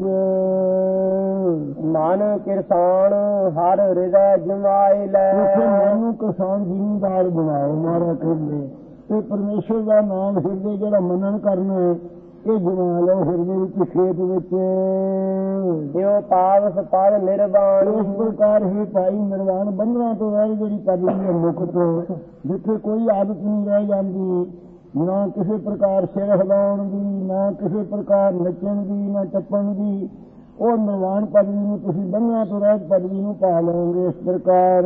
ਮਨ ਕਿਰਸਾਨ ਹਰ ਹਿਰਦਾ ਜਮਾਏ ਲੈ। ਮੈਨੂੰ ਕਿਸਾਨ ਜ਼ਿਮੀਂਦਾਰ ਬਣਾਓ ਮਹਾਰਾਜ ਕਹਿੰਦੇ ਤੇ ਪਰਮੇਸ਼ਰ ਦਾ ਨਾਮ ਹਿਰਦੇ ਜਿਹੜਾ ਮੰਨਣ ਕਰਨਾ ਇਹ ਜਮਾ ਲਓ ਹਿਰਦੇ ਵਿੱਚ ਖੇਤ ਵਿੱਚ। ਜੋ ਪਾਵਸ ਪਦ ਨਿਰਵਾਣ ਇਸ ਪ੍ਰਕਾਰ ਹੀ ਭਾਈ ਨਿਰਵਾਣ ਬੰਧਨਾਂ ਤੋਂ ਰਹਿ ਜਿਹੜੀ ਪਦਵੀ ਹੈ ਮੁਕਤ ਜਿੱਥੇ ਕੋਈ ਆਦਤ ਨਹੀਂ ਰਹਿ ਜਾਂਦੀ ਨਾ ਕਿਸੇ ਪ੍ਰਕਾਰ ਸਿਰ ਹਿਲਾਉਣ ਦੀ ਨਾ ਕਿਸੇ ਪ੍ਰਕਾਰ ਨੱਚਣ ਦੀ ਨਾ ਟੱਪਣ ਦੀ ਉਹ ਨਿਰਵਾਣ ਪਦਵੀ ਨੂੰ ਤੁਸੀਂ ਬੰਧਨਾਂ ਤੋਂ ਰਹਿਤ ਪਦਵੀ ਨੂੰ ਪਾ ਲਓਗੇ। ਇਸ ਪ੍ਰਕਾਰ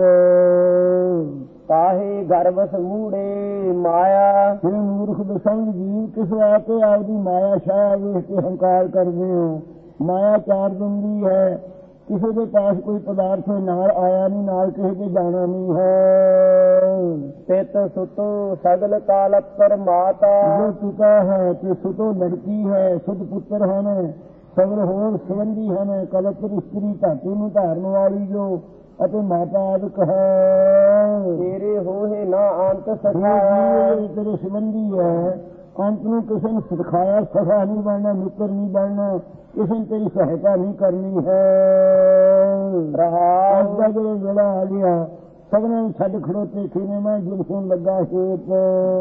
ਕਾਹੇ ਗਰਭ ਸਮੂੜੇ ਮਾਇਆ ਇਹ ਮੂਰਖ ਬਸੰਗ ਜੀਵ ਕਿਸ ਵਾਸਤੇ ਆਪਦੀ ਮਾਇਆ ਛਾਇਆ ਵੇਖ ਕੇ ਹੰਕਾਰ ਕਰਦੇ ਹੋ। ਮਾਇਆ ਚਾਰ ਦਿੰਦੀ ਹੈ ਕਿਸੇ ਦੇ ਪਾਸ ਕੋਈ ਪਦਾਰਥ ਨਾਲ ਆਇਆ ਨਹੀਂ ਨਾਲ ਕਿਸੇ ਦੇ ਜਾਣਾ ਨਹੀਂ ਹੈ। ਪਿਤ ਸੁਤੋ ਸਗਲ ਕਾਲ ਪਰਮਾਤਾ ਜੋ ਪਿਤਾ ਹੈ ਤੇ ਸੁਤੋ ਲੜਕੀ ਹੈ ਸੁਧ ਪੁੱਤਰ ਹਨ ਸਗਲ ਹੋਰ ਸੰਬੰਧੀ ਹਨ ਕਲਪਰ ਇਸਤਰੀ ਧਾਤੂ ਨੂੰ ਧਾਰਨ ਵਾਲੀ ਜੋ ਅਤੇ ਮਾਤਾ ਆਦਿਕ ਹੈ। ਤੇਰੇ ਹੋਏ ਨਾ ਅੰਤ ਸਖਾਇਆ ਤੇਰੇ ਸੰਬੰਧੀ ਹੈ ਅੰਤ ਨੂੰ ਕਿਸੇ ਨੂੰ ਸਿਖਾਇਆ ਸਖਾ ਨਹੀਂ ਬਣਨਾ ਮਿੱਤਰ ਨਹੀਂ ਬਣਨਾ ਕਿਸੇ ਨੇ ਤੇਰੀ ਸਹਾਇਤਾ ਨਹੀਂ ਕਰਨੀ ਹੈ। ਰਹਾ ਅੱਜ ਦਾ ਜਿਹੜਾ ਵੇਲਾ ਆ ਗਿਆ ਸਭਨਾਂ ਨੂੰ ਛੱਡ ਖੜੋਤੇ ਖੀਨੇ ਮੈਂ ਜਿਨ ਸੁਣ ਲੱਗਾ ਖੇਤ।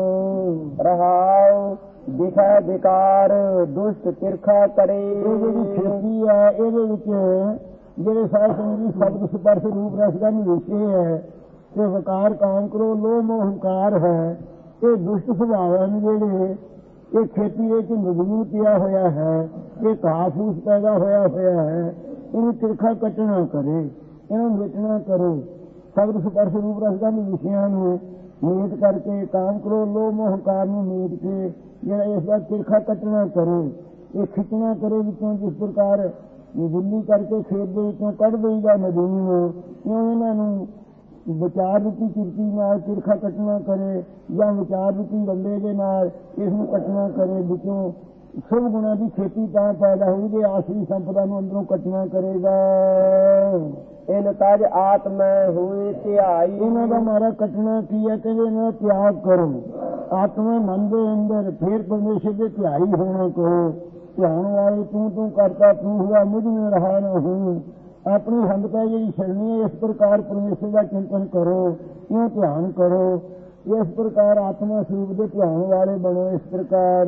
ਰਹਾਉ ਦਿਖਾ ਵਿਕਾਰ ਦੁਸ਼ਟ ਤਿਰਖਾ ਕਰੇ। ਇਹ ਜਿਹੜੀ ਖੇਤੀ ਹੈ ਇਹਦੇ ਵਿੱਚ ਜਿਹੜੇ ਸਾਧ ਸੰਗੀ ਸ਼ਬਦ ਸਪਰਸ਼ ਰੂਪ ਰਸ ਦਾ ਨਿਵੇਸ਼ੇ ਹੈ ਤੇ ਵਿਕਾਰ ਕਾਮ ਕਰੋ ਲੋਭ ਮੋਹ ਹੰਕਾਰ ਹੈ ਇਹ ਦੁਸ਼ਟ ਸੁਭਾਅ ਹਨ ਜਿਹੜੇ ਇਹ ਖੇਤੀ ਵਿੱਚ ਮਜ਼ਬੂਤ ਪਿਆ ਹੋਇਆ ਹੈ। ਇਹ ਘਾਹ ਫੂਸ ਪੈਦਾ ਹੋਇਆ ਹੋਇਆ ਹੈ ਇਹਨੂੰ ਤਿਰਖਾ ਕੱਟਣਾ ਕਰੇ ਇਹਨੂੰ ਮਿਟਣਾ ਕਰੋ। ਸ਼ਬਦ ਸਪਰਸ਼ ਰੂਪ ਰਸ ਦਾ ਵਿਸ਼ਿਆਂ ਨੂੰ ਮੇਟ ਕਰਕੇ ਕਾਮ ਕਰੋ ਲੋਭ ਮੋਹ ਹੰਕਾਰ ਨੂੰ ਮੇਟ ਕੇ ਜਿਹੜਾ ਇਸ ਦਾ ਤਿਰਖਾ ਕੱਟਣਾ ਕਰੇ ਇਹ ਖਿੱਚਣਾ ਕਰੇ ਵਿੱਚੋਂ ਜਿਸ ਪ੍ਰਕਾਰ ਦਿੱਲੀ ਕਰਕੇ ਖੇਤ ਦੇ ਵਿੱਚੋਂ ਕੱਢ ਦੇਈਦਾ ਨਦੀ ਨੂੰ ਇਉਂ ਇਹਨਾਂ ਨੂੰ ਵਿਚਾਰ ਰੂਪੀ ਕਿਰਤੀ ਨਾਲ ਤਿਰਖਾ ਕੱਟਣਾ ਕਰੇ ਜਾਂ ਵਿਚਾਰ ਰੂਪੀ ਡੰਡੇ ਦੇ ਨਾਲ ਇਸ ਨੂੰ ਕੱਟਣਾ ਕਰੇ। ਵਿੱਚੋਂ ਸ਼ੁਭ ਗੁਣਾਂ ਦੀ ਖੇਤੀ ਤਾਂ ਪੈਦਾ ਹੋਊਗੀ ਆਸਰੀ ਸੰਪਦਾ ਨੂੰ ਅੰਦਰੋਂ ਕੱਟਣਾ ਕਰੇਗਾ। ਇਨ ਤਜ ਆਤਮੈ ਹੋਏ ਧਿਆਈ ਇਹਨਾਂ ਦਾ ਮਾਰਾ ਕੱਟਣਾ ਕੀ ਹੈ ਕਿ ਇਹਨਾਂ ਦਾ ਤਿਆਗ ਕਰੋ ਆਤਮਾ ਮਨ ਦੇ ਅੰਦਰ ਫੇਰ ਪਰਮੇਸ਼ਰ ਦੇ ਧਿਆਈ ਹੋਣਾ ਕਰੋ। ਧਿਆਨ ਵਾਲੇ ਤੂੰ ਤੂੰ ਕਰਤਾ ਤੂੰ ਹੁਆ ਮੁਝ ਮੇਂ ਰਹਾ ਨਾ ਹੂੰ। ਆਪਣੀ ਹੰਦਤਾ ਜਿਹੜੀ ਛੱਡਣੀ ਹੈ ਇਸ ਪ੍ਰਕਾਰ ਪਰਮੇਸ਼ਰ ਦਾ ਚਿੰਤਨ ਕਰੋ ਇਉਂ ਧਿਆਨ ਕਰੋ ਇਸ ਪ੍ਰਕਾਰ ਆਤਮਾ ਸਰੂਪ ਦੇ ਧਿਆਨ ਵਾਲੇ ਬਣੋ। ਇਸ ਪ੍ਰਕਾਰ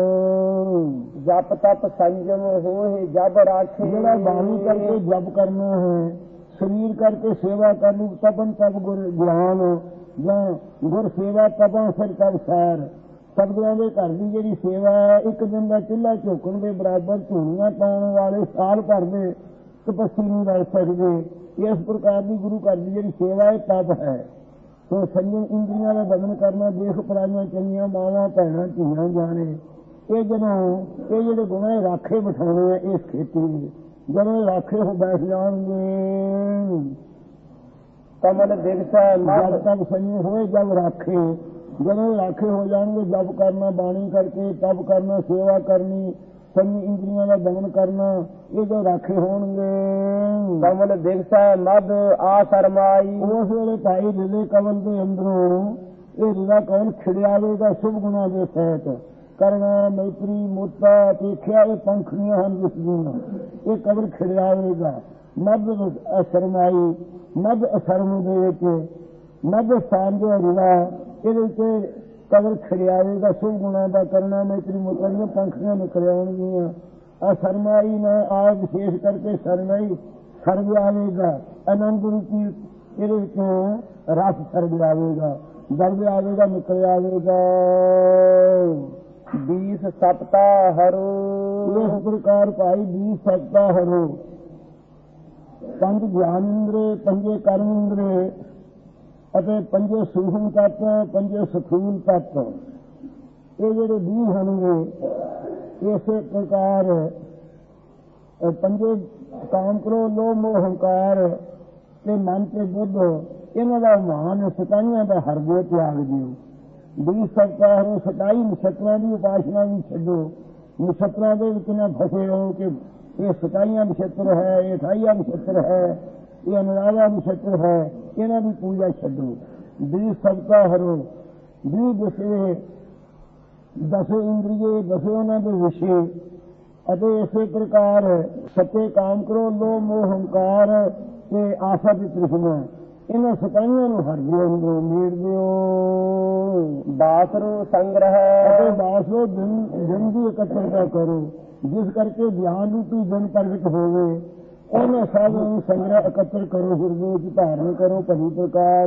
ਜਪ ਤਪ ਸੰਜਮ ਹੋਏ ਜਬ ਰਾਖੇ। ਜਿਹੜਾ ਬਾਣੀ ਕਰਕੇ ਜਪ ਕਰਨਾ ਹੈ, ਸਰੀਰ ਕਰਕੇ ਸੇਵਾ ਕਰਨੀ, ਤਪਨ ਤਪ ਗੁਰ ਗਿਆਨ ਜਾਂ ਗੁਰ ਸੇਵਾ ਤਪਾਂ ਫਿਰ ਤਪ ਸਾਰ। ਸਤਿਗੁਰਾਂ ਦੇ ਘਰ ਦੀ ਜਿਹੜੀ ਸੇਵਾ ਹੈ, ਇੱਕ ਦਿਨ ਦਾ ਚੁੱਲ੍ਹਾ ਝੋਕਣ ਦੇ ਬਰਾਬਰ ਝੂਣੀਆਂ ਪਾਉਣ ਵਾਲੇ ਸਾਲ ਭਰ ਦੇ ਤਪੱਸੀ ਨਹੀਂ ਰਹਿ ਸਕਦੇ। ਇਸ ਪ੍ਰਕਾਰ ਦੀ ਗੁਰੂ ਘਰ ਦੀ ਜਿਹੜੀ ਸੇਵਾ ਹੈ ਤਪ ਹੈ। ਸੋ ਸੰਜਮ ਇੰਦਰੀਆਂ ਦਾ ਦਮਨ ਕਰਨਾ, ਦੇਖ ਪਰਾਈਆਂ ਚੰਗੀਆਂ ਮਾਵਾਂ ਭੈਣਾਂ ਧੀਆਂ ਜਾਣੇ। ਇਹ ਜਦੋਂ ਇਹ ਜਿਹੜੇ ਗੁਣਾਂ ਰਾਖੇ ਬਿਠਾਉਣੇ ਆ ਇਸ ਖੇਤੀ ਦੇ, ਜਦੋਂ ਰਾਖੇ ਹੋ ਬੈਠ ਜਾਣਗੇ ਕਮਲ ਦਿਵਸਾ ਜਦ ਤੱਕ ਸੰਜਮ ਹੋਏ ਜਦ ਰਾਖੇ, ਜਦੋਂ ਰਾਖੇ ਹੋ ਜਾਣਗੇ ਜਪ ਕਰਨਾ, ਬਾਣੀ ਕਰਕੇ ਤਪ ਕਰਨਾ, ਸੇਵਾ ਕਰਨੀ, ਸੰਜਮ ਇੰਦਰੀਆਂ ਦਾ ਦਮਨ ਕਰਨਾ, ਇਹ ਜੋ ਰਾਖੇ ਹੋਣਗੇ। ਕਮਲ ਦਿਵਸਾ ਮਦ ਆ ਸਰਮਾਈ। ਉਸ ਵੇਲੇ ਭਾਈ ਰਿਲੇ ਕਮਲ ਦੇ ਅੰਦਰੋਂ ਇਹ ਰਿਲਾ ਕਮਲ ਖਿੜਿਆਵੇਗਾ ਸ਼ੁਭ ਗੁਣਾਂ ਦੇ ਸਹਿਤ। ਕਰਨਾ, ਮੈਤਰੀ, ਮੋਤਾ, ਪੇਖਿਆ ਇਹ ਪੰਖੜੀਆਂ ਹਨ ਜਿਸ ਦੀਆਂ, ਇਹ ਕਬਰ ਖਿੜਿਆਵੇਗਾ। ਮੱਧ ਅਸ਼ਰਮਾਈ, ਮੱਧ ਅਸ਼ਰਮ ਦੇ ਵਿੱਚ ਮੱਧ ਸਥਾਨ ਜੋ ਰਿਲਾ, ਇਹਦੇ ਵਿੱਚ ਕਬਰ ਖਿੜਿਆਵੇਗਾ ਸ਼ੁਭ ਗੁਣਾਂ ਦਾ। ਕਰਨਾ, ਮੈਤਰੀ, ਮੋਤਾ ਦੀਆਂ ਪੰਖੜੀਆਂ ਨਿਕਲ ਆਉਣਗੀਆਂ। ਅਸ਼ਰਮਾਈ ਨਾ ਆ ਵਿਸ਼ੇਸ਼ ਕਰਕੇ ਸਰਮਾਈ ਸਰਬ ਆਵੇਗਾ। ਆਨੰਦ ਰੂਪੀ ਇਹਦੇ ਵਿੱਚੋਂ ਰਸ ਸਰਬ ਆਵੇਗਾ, ਦਰਦ ਆਵੇਗਾ, ਨਿਕਲ ਆਵੇਗਾ। बीस सप्ताह हरो। इस प्रकार भाई बीस सप्ताह हरो। पंज ज्ञान इंद्रे, पंजे कर्म इंद्रे ਅਤੇ ਪੰਜੇ ਸੂਖਮ ਤੱਤ, ਪੰਜੇ ਸਥੂਲ ਤੱਤ, ਇਹ ਜਿਹੜੇ ਵੀਹ ਹੋਣਗੇ। ਇਸੇ ਪ੍ਰਕਾਰ ਪੰਜੇ ਕਾਮ ਕਰੋ, ਲੋਭ ਮੋਹ ਹੰਕਾਰ ਤੇ ਮਨ ਤੇ ਬੁੱਧ, ਇਹਨਾਂ ਦਾ ਮਾਨ ਸਤਾਈਆਂ ਦਾ ਹਰਦੇ ਤਿਆਗ ਦਿਓ। ਵੀਹ ਸਪਤਾਹ ਨੂੰ ਸਤਾਈ ਨਛੱਤਰਾਂ ਦੀ ਉਪਾਸਨਾ ਵੀ ਛੱਡੋ। ਨਛੱਤਰਾਂ ਦੇ ਵਿੱਚ ਨਾ ਫਸੇ ਰਹੋ ਕਿ ਇਹ ਸਤਾਈਆਂ ਨਛੱਤਰ ਹੈ, ਇਹ ਅਠਾਈਆਂ ਨਛੱਤਰ ਹੈ, ਇਹ ਅਨੁਰਾਧਾ ਨਛੱਤਰ ਹੈ, ਇਹਨਾਂ ਦੀ ਪੂਜਾ ਛੱਡੋ। ਵੀਹ ਸਪਤਾਹ ਹਰੋ। ਵੀਹ ਦਸੇ ਦਸੇ ਇੰਦਰੀਏ, ਦਸੇ ਉਹਨਾਂ ਦੇ ਵਿਸ਼ੇ ਅਤੇ ਇਸੇ ਪ੍ਰਕਾਰ ਸੱਚੇ ਕਾਮ ਕਰੋ, ਲੋਭ ਮੋਹ ਹੰਕਾਰ ਤੇ ਆਸਾ ਦੀ ਤ੍ਰਿਸ਼ਨਾ, ਇਹਨਾਂ ਸਤਾਈਆਂ ਨੂੰ ਹਰ ਦਿਓ, ਅੰਦਰੋਂ ਮੇੜ ਦਿਓ। ਬਾਸਰੋ ਸੰਗ੍ਰਹ ਅਤੇ ਬਾਸਰੋ ਦਿਨ ਦਿਨ ਦੀ ਇਕੱਤਰਤਾ ਕਰੋ, ਜਿਸ ਕਰਕੇ ਗਿਆਨ ਰੂਪੀ ਦਿਨ ਪ੍ਰਗਟ ਹੋਵੇ। ਉਹਨਾਂ ਸਾਧਾਂ ਨੂੰ ਸੰਗ੍ਰਹ ਇਕੱਤਰ ਕਰੋ, ਹਿਰਦੇ ਵਿੱਚ ਧਾਰਨ ਕਰੋ ਭਲੀ ਪ੍ਰਕਾਰ।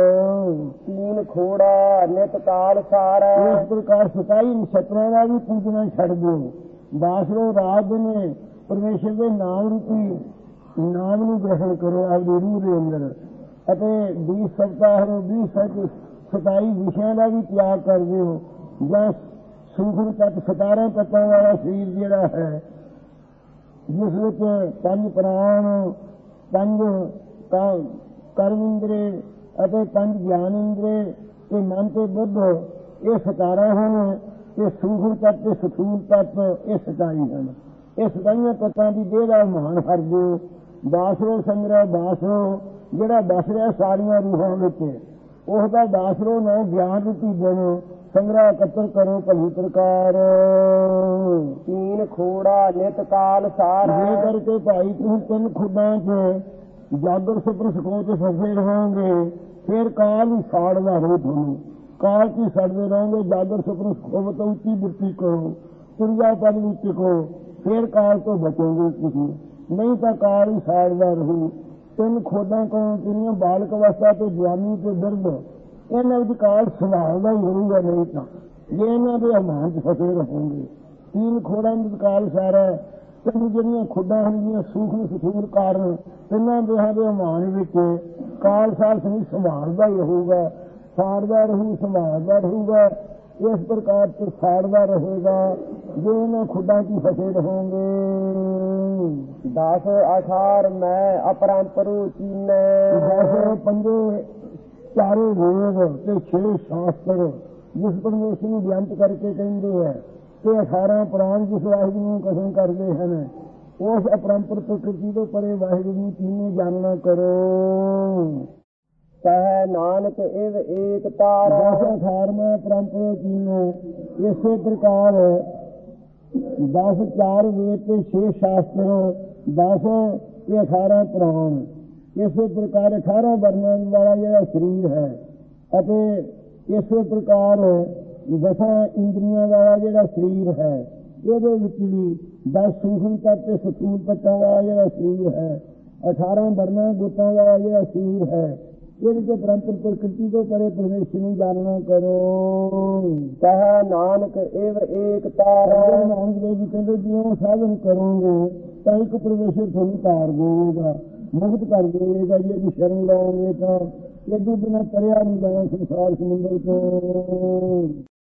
ਤੀਨ ਖੋੜਾ ਨਿਤ ਕਾਲ ਸਾਰਾ। ਇਸ ਪ੍ਰਕਾਰ ਸਤਾਈ ਨਛੱਤਰਾਂ ਦਾ ਵੀ ਪੂਜਣਾ ਛੱਡ ਦਿਓ। ਬਾਸਰੋ ਰਾਤ ਨੇ ਪਰਮੇਸ਼ਰ ਦੇ ਨਾਮ ਰੂਪੀ ਨਾਮ ਨੂੰ ਗ੍ਰਹਿਣ ਕਰੋ ਆਪਣੀ ਰੂਹ ਦੇ ਅੰਦਰ। ਅਤੇ ਵੀਹ ਸਪਤਾਹ ਨੂੰ ਵੀਹ ਸੱਚ ਸਤਾਈ ਵਿਸ਼ਿਆਂ ਦਾ ਵੀ ਤਿਆਗ ਕਰ ਦਿਓ। ਜਾਂ ਸੂਖਮ ਤੱਤ ਸਤਾਰਾਂ ਤੱਤਾਂ ਵਾਲਾ ਸਰੀਰ ਜਿਹੜਾ ਹੈ, ਜਿਸ ਵਿੱਚ ਪੰਜ ਪ੍ਰਾਣ, ਪੰਜ ਕਰਮ ਇੰਦਰੇ ਅਤੇ ਪੰਜ ਗਿਆਨ ਇੰਦਰੇ ਤੇ ਮਨ ਤੇ ਬੁੱਧ, ਇਹ ਸਤਾਰਾਂ ਹਨ। ਤੇ ਸੂਖਮ ਤੱਤ ਤੇ ਸਥੂਲ ਤੱਤ ਇਹ ਸਤਾਈ ਹਨ। ਇਹ ਸਤਾਈਆਂ ਤੱਤਾਂ ਦੀ ਦੇਹ ਦਾ ਮਾਣ ਹਰ ਦਿਓ। ਬਾਸਰੋ ਸੰਗ੍ਰਹ, ਬਾਸਰੋ ਜਿਹੜਾ ਬਸ ਰਿਹਾ ਸਾਰੀਆਂ ਰੂਹਾਂ ਵਿੱਚ, ਉਸਦਾ ਬਾਸਰੋ ਨਾ ਗਿਆਨ ਰੂਪੀ ਦਿਨ ਸੰਗ੍ਰਹ ਇਕੱਤਰ ਕਰੋ ਭਲੀ ਪ੍ਰਕਾਰ। ਤੀਨ ਖੋੜਾ ਨਿਤ ਕਾਲ ਸਾਰਾ। ਇਹ ਕਰਕੇ ਭਾਈ ਤੁਸੀਂ ਤਿੰਨ ਖੁੱਡਾਂ ਚ ਜਾਗਰ ਸੁਪਨ ਸੁਖੋ ਤੇ ਫਸੇ ਰਹੋਗੇ, ਫਿਰ ਕਾਲ ਹੀ ਸਾੜਦਾ ਰਹੋ। ਤੁਹਾਨੂੰ ਕਾਲ ਕੀ ਸੜਦੇ ਰਹੋਗੇ। ਜਾਗਰ ਸੁਪਨ ਸੁਖੋ ਤੋਂ ਉੱਚੀ ਬਿਰਤੀ ਕਰੋ, ਤੁਰਿਆ ਪਦ ਵਿੱਚ ਕਹੋ, ਫਿਰ ਕਾਲ ਤੋਂ ਬਚੋਗੇ ਤੁਸੀਂ, ਨਹੀਂ ਤਾਂ ਕਾਲ ਹੀ ਸਾੜਦਾ ਰਹੂ। ਤਿੰਨ ਖੋਡਾਂ ਕੋਲ ਜਿਹੜੀਆਂ ਬਾਲਕ ਅਵਸਥਾ ਤੇ ਜਵਾਨੀ ਤੇ ਬਿਰਧ, ਇਹਨਾਂ ਵਿੱਚ ਕਾਲ ਸੰਭਾਲਦਾ ਹੀ ਹੋਊਗਾ, ਨਹੀਂ ਤਾਂ ਜੇ ਇਹਨਾਂ ਦੇ ਅਮਾਨ ਚ ਫਸੇ ਰਹੋਗੇ। ਤੀਨ ਖੋੜਾਂ ਵਿੱਚ ਕਾਲ ਸਾਰਾ। ਤਿੰਨ ਜਿਹੜੀਆਂ ਖੁੱਡਾਂ ਹੁੰਦੀਆਂ ਸੂਖਮ ਸਥੂਲ ਕਾਰਨ, ਤਿੰਨਾਂ ਦੇਹਾਂ ਦੇ ਅਮਾਨ ਵਿੱਚ ਕਾਲ ਸਾਲ ਨਹੀਂ ਸੰਭਾਲਦਾ ਹੀ ਰਹੂਗਾ, ਸਾੜਦਾ ਰਹੂ, ਸੰਭਾਲਦਾ ਰਹੂਗਾ। ਇਸ ਪ੍ਰਕਾਰ ਤੇ ਸਾੜਦਾ ਰਹੇਗਾ ਜੇ ਇਹਨਾਂ ਖੁੱਡਾਂ ਚ ਫਸੇ ਰਹੋਗੇ। ਦਸ ਅਠਾਰ ਮੈਂ ਅਪਰੰਪਰੂ ਚੀਨੇ। ਦਸ ਪੰਜੇ ਚਾਰੇ ਵੇਦ ਤੇ ਛੇ ਸ਼ਾਸਤਰ, ਜਿਸ ਪਰਮੇਸ਼ਰ ਨੂੰ ਬੇਅੰਤ ਕਰਕੇ ਕਹਿੰਦੇ ਹੈ, ਤੇ ਅਠਾਰਾਂ ਪ੍ਰਾਣ ਜਿਸ ਵਾਹਿਗੁਰੂ ਨੂੰ ਕਸਮ ਕਰਦੇ ਹਨ, ਉਸ ਅਪਰੰਪਰ ਪ੍ਰਕਿਰਤੀ ਤੋਂ ਪਰੇ ਵਾਹਿਗੁਰੂ ਨੂੰ ਚੀਨੇ ਜਾਣਨਾ ਕਰੋ। ਕਹਿ ਨਾਨਕ ਇਵ ਏਕ ਤਾਰਾ। ਦਸ ਅਠਾਰਵਾਂ ਪਰੰਪਰਾ ਚੀਨੇ। ਇਸੇ ਪ੍ਰਕਾਰ ਦਸ ਚਾਰ ਵੇਦ ਤੇ ਛੇ ਸ਼ਾਸਤਰ, ਦਸ ਤੇ ਅਠਾਰਾਂ ਪ੍ਰਾਣ। ਇਸੇ ਪ੍ਰਕਾਰ ਅਠਾਰਾਂ ਵਰਨਾਂ ਵਾਲਾ ਜਿਹੜਾ ਸਰੀਰ ਹੈ ਅਤੇ ਇਸੇ ਪ੍ਰਕਾਰ ਦਸਾਂ ਇੰਦਰੀਆਂ ਵਾਲਾ ਜਿਹੜਾ ਸਰੀਰ ਹੈ ਇਹਦੇ ਵਿੱਚ ਵੀ ਦਸ ਸੂਖਮ ਤੱਤ ਤੇ ਸਤੂਲ ਤੱਤਾਂ ਵਾਲਾ ਜਿਹੜਾ ਸਰੀਰ ਹੈ, ਅਠਾਰਾਂ ਵਰਨਾਂ ਗੁੱਤਾਂ ਵਾਲਾ ਜਿਹੜਾ ਸਰੀਰ ਹੈ, ਇਹਦੇ ਤੇ ਪਰੰਪਰ ਪ੍ਰਕਿਰਤੀ ਤੋਂ ਪਰੇ ਪਰਮੇਸ਼ਰ ਨੂੰ ਜਾਣਨਾ ਕਰੋ। ਕਹਾ ਨਾਨਕ ਏਵ ਏਕ ਤਾਰਾ। ਨਾਨਕ ਦੇਵ ਜੀ ਕਹਿੰਦੇ ਜਿਉਂ ਸਾਧਨ ਕਰੋਗੇ ਤਾਂ ਇੱਕ ਪਰਮੇਸ਼ਰ ਤੁਹਾਨੂੰ ਤਾਰ ਦੇਵੇਗਾ, ਮੁਕਤ ਕਰ ਦੇਵੇਗਾ। ਜੇ ਇਹਦੀ ਸ਼ਰਨ ਲਾਓਗੇ ਤਾਂ ਇਹਦੇ ਬਿਨਾਂ ਤਰਿਆ ਨਹੀਂ ਜਾਣਾ ਸੰਸਾਰ ਸਮੁੰਦਰ ਤੋਂ।